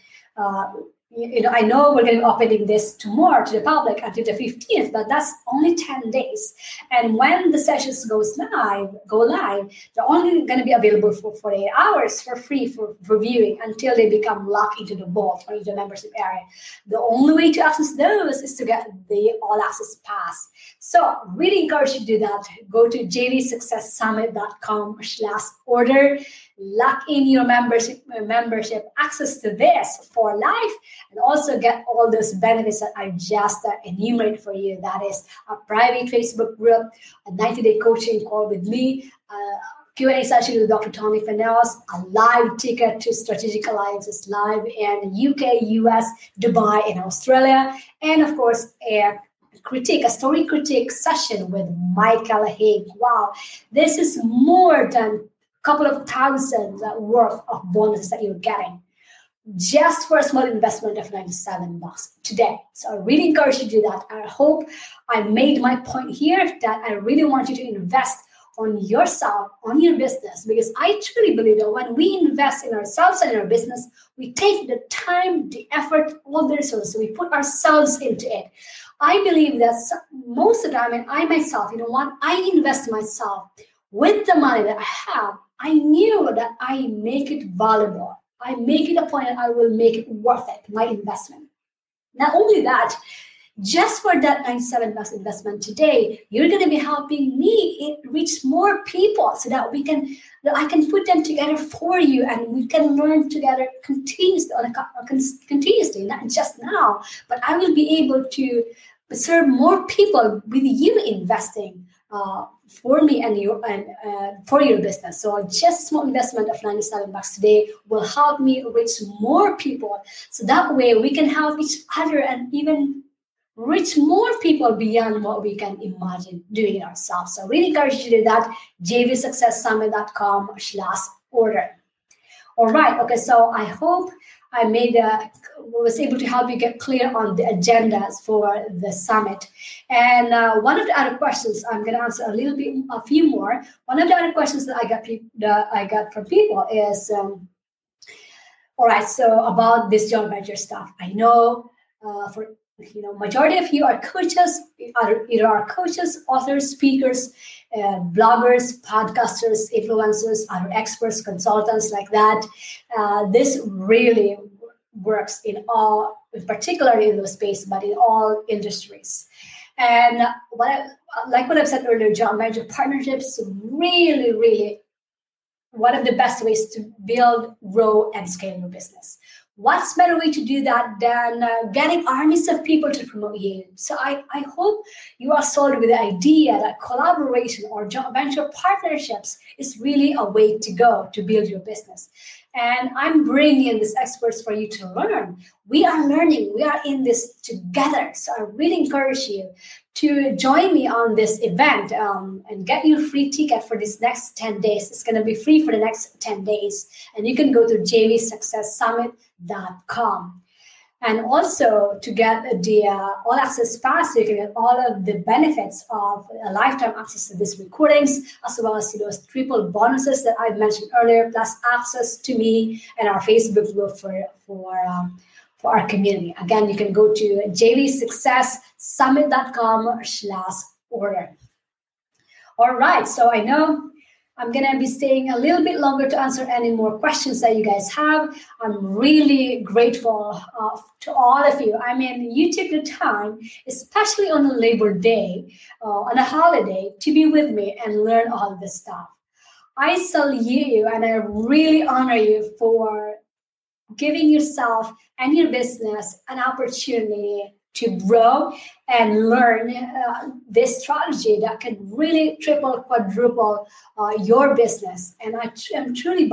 I know we're going to be opening this tomorrow to the public until the 15th, but that's only 10 days. And when the sessions go live, they're only going to be available for 48 hours for free for viewing until they become locked into the vault or into the membership area. The only way to access those is to get the All Access Pass. So really encourage you to do that. Go to jvsuccesssummit.com/order. Lock in your membership access to this for life, and also get all those benefits that I just enumerated for you. That is a private Facebook group, a 90-day coaching call with me, Q&A session with Dr. Tommy Panelas, a live ticket to Strategic Alliances live in UK, US, Dubai, and Australia, and of course a story critique session with Michael Haig. Wow, this is more than couple of thousands worth of bonuses that you're getting just for a small investment of $97 today. So I really encourage you to do that. I hope I made my point here that I really want you to invest on yourself, on your business, because I truly believe that when we invest in ourselves and in our business, we take the time, the effort, all the resources, we put ourselves into it. I believe that most of the time, and I myself, I invest myself with the money that I have. I knew that I make it valuable. I make it a point that I will make it worth it, my investment. Not only that, just for that $97 investment today, you're going to be helping me reach more people so that I can put them together for you, and we can learn together continuously, not just now, but I will be able to serve more people with you investing for me and for your business. So just a small investment of $97 today will help me reach more people. So that way we can help each other and even reach more people beyond what we can imagine doing it ourselves. So I really encourage you to do that. jvsuccesssummit.com/order. All right. Okay. So I hope I was able to help you get clear on the agendas for the summit. And one of the other questions, I'm going to answer a few more. One of the other questions that I got from people is, all right, so about this joint venture stuff. I know majority of you are coaches, either are coaches, authors, speakers, bloggers, podcasters, influencers, other experts, consultants like that. This really works particularly in those space, but in all industries. And what I've said earlier, joint venture partnerships really, really one of the best ways to build, grow, and scale your business. What's better way to do that than getting armies of people to promote you? So I hope you are sold with the idea that collaboration or joint venture partnerships is really a way to go to build your business. And I'm bringing in these experts for you to learn. We are learning. We are in this together. So I really encourage you to join me on this event and get your free ticket for this next 10 days. It's going to be free for the next 10 days. And you can go to jvsuccesssummit.com. And also to get the all access pass, you can get all of the benefits of a lifetime access to these recordings, as well as those triple bonuses that I mentioned earlier, plus access to me and our Facebook group for our community. Again, you can go to jvsuccesssummit.com/order. All right, so I know I'm going to be staying a little bit longer to answer any more questions that you guys have. I'm really grateful to all of you. I mean, you took the time, especially on a Labor Day, on a holiday, to be with me and learn all of this stuff. I salute you and I really honor you for giving yourself and your business an opportunity to grow and learn this strategy that can really triple, quadruple your business. And I'm truly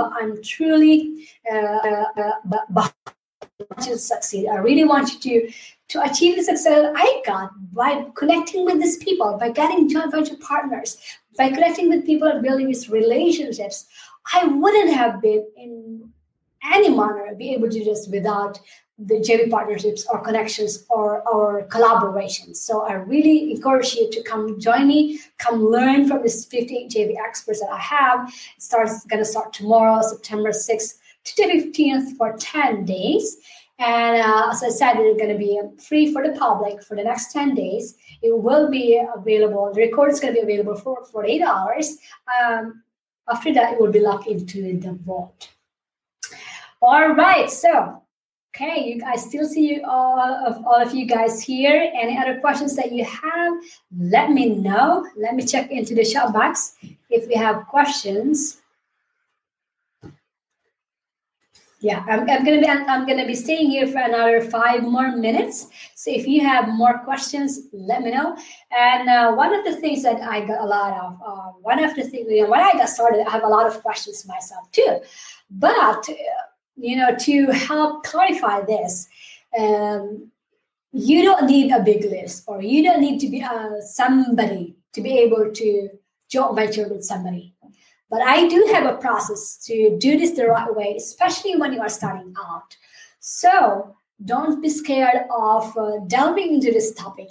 to succeed. I really want you to achieve the success I got by connecting with these people, by getting joint venture partners, by connecting with people and building these relationships. I wouldn't have been in any manner be able to do this without the JV partnerships or connections or collaborations. So I really encourage you to come join me, come learn from these 50 JV experts that I have. It's going to start tomorrow, September 6th to the 15th for 10 days. And as I said, it's going to be free for the public for the next 10 days. It will be available. The record is going to be available for 48 hours. After that, it will be locked into the vault. All right, so okay, I still see all of you guys here. Any other questions that you have, let me know. Let me check into the chat box if we have questions. Yeah, I'm gonna be staying here for another 5 more minutes. So if you have more questions, let me know. And one of the things that I got a lot of, when I got started, I have a lot of questions myself too. But to help clarify this, you don't need a big list, or you don't need to be somebody to be able to joint venture with somebody. But I do have a process to do this the right way, especially when you are starting out. So don't be scared of delving into this topic.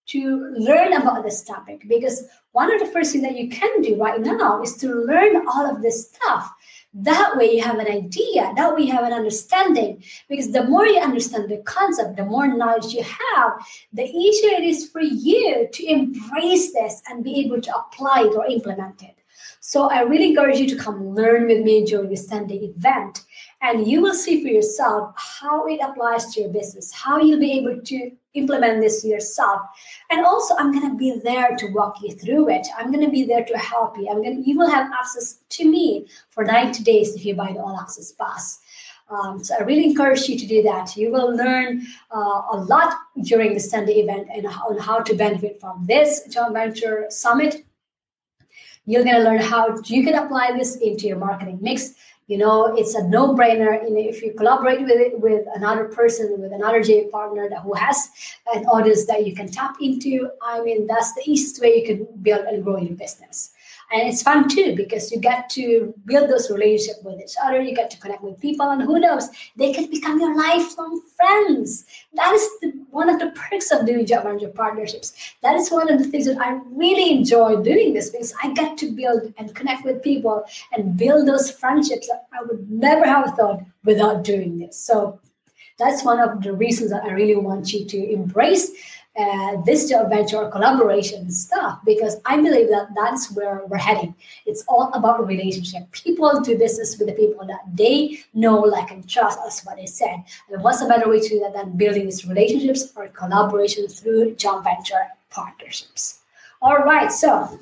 to learn about this topic, because one of the first things that you can do right now is to learn all of this stuff. That way you have an idea, that way you have an understanding, because the more you understand the concept, the more knowledge you have, the easier it is for you to embrace this and be able to apply it or implement it. So I really encourage you to come learn with me during this 10-day event, and you will see for yourself how it applies to your business, how you'll be able to implement this yourself. And also, I'm going to be there to walk you through it. I'm going to be there to help you. You will have access to me for 90 days if you buy the All Access Pass. So I really encourage you to do that. You will learn a lot during this 10-day event and on how to benefit from this joint venture summit. You're going to learn how you can apply this into your marketing mix. It's a no-brainer. If you collaborate with another person, with another JV partner who has an audience that you can tap into, that's the easiest way you can build and grow your business. And it's fun too, because you get to build those relationships with each other. You get to connect with people, and who knows, they can become your lifelong friends. That is one of the perks of doing joint venture partnerships. That is one of the things that I really enjoy doing this, because I get to build and connect with people and build those friendships that I would never have thought without doing this. So that's one of the reasons that I really want you to embrace this joint venture or collaboration stuff, because I believe that that's where we're heading. It's all about relationship. People do business with the people that they know, like, and trust. That's what they said. And what's a better way to do that than building these relationships or collaboration through joint venture partnerships? All right, so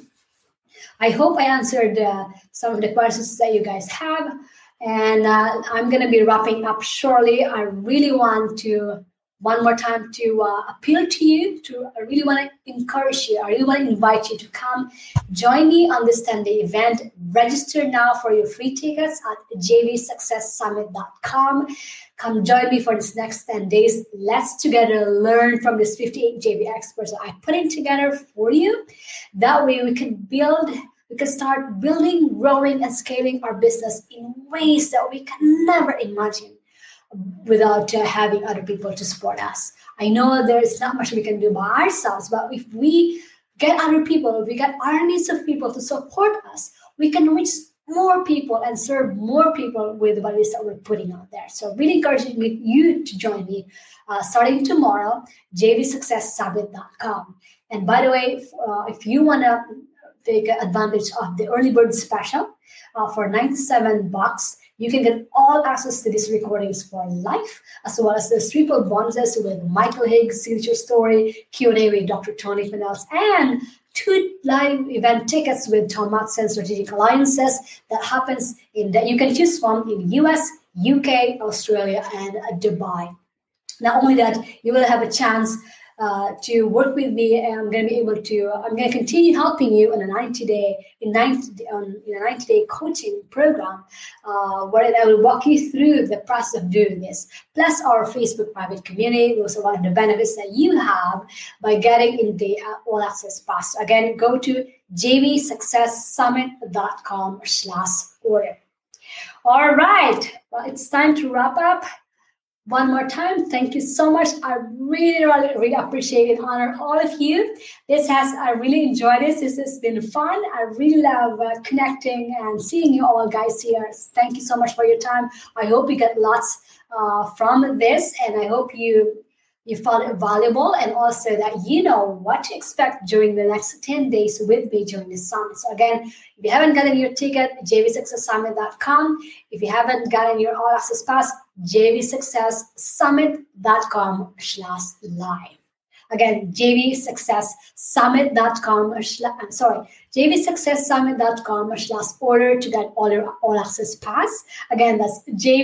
I hope I answered some of the questions that you guys have, and I'm going to be wrapping up shortly. I really want to one more time to appeal to you, I really want to encourage you, I really want to invite you to come join me on this 10-day event. Register now for your free tickets at jvsuccesssummit.com. Come join me for this next 10 days. Let's together learn from these 58 JV experts that I put in together for you. That way we can start building, growing, and scaling our business in ways that we can never imagine without having other people to support us. I know there is not much we can do by ourselves, but if we get other people, if we get armies of people to support us, we can reach more people and serve more people with what it is that we're putting out there. So really encouraging you to join me starting tomorrow, jvsuccesssummit.com. And by the way, if you want to take advantage of the early bird special for $97, you can get all access to these recordings for life, as well as the triple bonuses with Michael Higgs, Signature Story, Q&A with Dr. Tony Finels, and 2 live event tickets with Tom Matson Strategic Alliances that happens that you can choose from in US, UK, Australia, and Dubai. Not only that, you will have a chance to work with me, and I'm going to continue helping you in a 90-day coaching program where I will walk you through the process of doing this. Plus our Facebook private community. Those are one of the benefits that you have by getting in the All Access Pass. Again, go to jvsuccesssummit.com/order. All right. Well, it's time to wrap up. One more time, thank you so much. I really appreciate it, honor all of you. I really enjoyed this. This has been fun. I really love connecting and seeing you all guys here. Thank you so much for your time. I hope you get lots from this, and I hope you found it valuable, and also that you know what to expect during the next 10 days with me during this summit. So again, if you haven't gotten your ticket, jvsuccesssummit.com. If you haven't gotten your All Access Pass, jvsuccesssummit.com/live. Again, jvsuccesssummit.com/order to get all your All Access Pass. Again, that's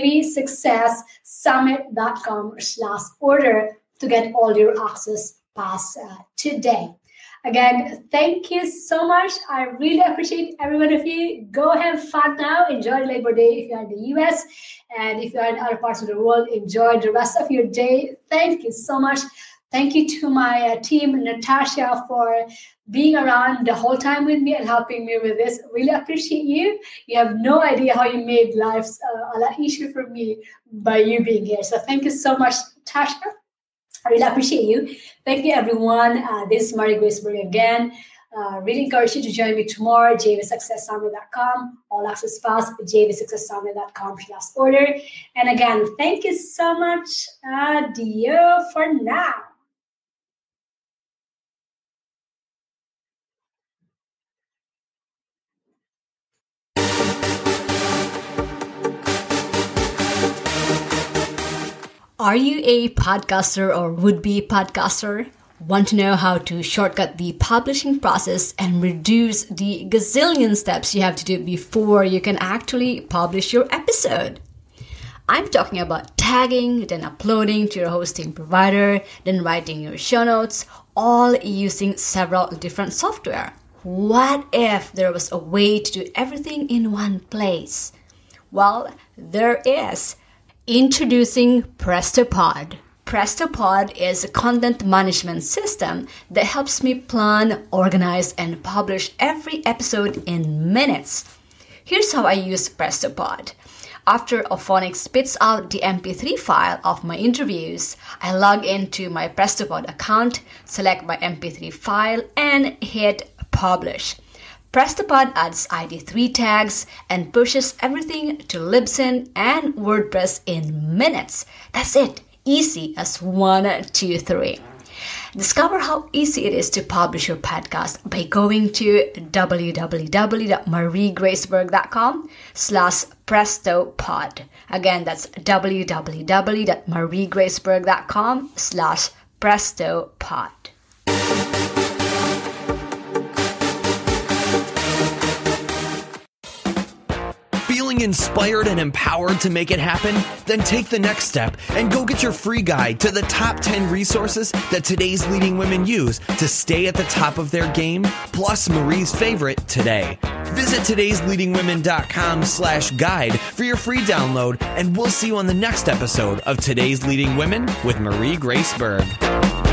jvsuccesssummit.com/order to get all your access pass today. Again, thank you so much. I really appreciate every one of you. Go have fun now. Enjoy Labor Day if you're in the US. And if you're in other parts of the world, enjoy the rest of your day. Thank you so much. Thank you to my team, Natasha, for being around the whole time with me and helping me with this. Really appreciate you. You have no idea how you made lives a lot easier for me by you being here. So thank you so much, Tasha. I really appreciate you. Thank you, everyone. This is Marie Graceberg again. Really encourage you to join me tomorrow, jvsuccesssummit.com, all access pass, jvsuccesssummit.com/order. And again, thank you so much. Adieu for now. Are you a podcaster or would-be podcaster? Want to know how to shortcut the publishing process and reduce the gazillion steps you have to do before you can actually publish your episode? I'm talking about tagging, then uploading to your hosting provider, then writing your show notes, all using several different software. What if there was a way to do everything in one place? Well, there is. Introducing PrestoPod. PrestoPod is a content management system that helps me plan, organize, and publish every episode in minutes. Here's how I use PrestoPod. After Auphonic spits out the MP3 file of my interviews, I log into my PrestoPod account, select my MP3 file, and hit publish. PrestoPod adds ID3 tags and pushes everything to Libsyn and WordPress in minutes. That's it. Easy as 1, 2, 3. Discover how easy it is to publish your podcast by going to www.mariegraceberg.com/PrestoPod. Again, that's www.mariegraceberg.com/PrestoPod. Feeling inspired and empowered to make it happen? Then take the next step and go get your free guide to the top 10 resources that today's leading women use to stay at the top of their game, plus Marie's favorite today. Visit today'sleadingwomen.com/guide for your free download, and we'll see you on the next episode of Today's Leading Women with Marie Graceberg.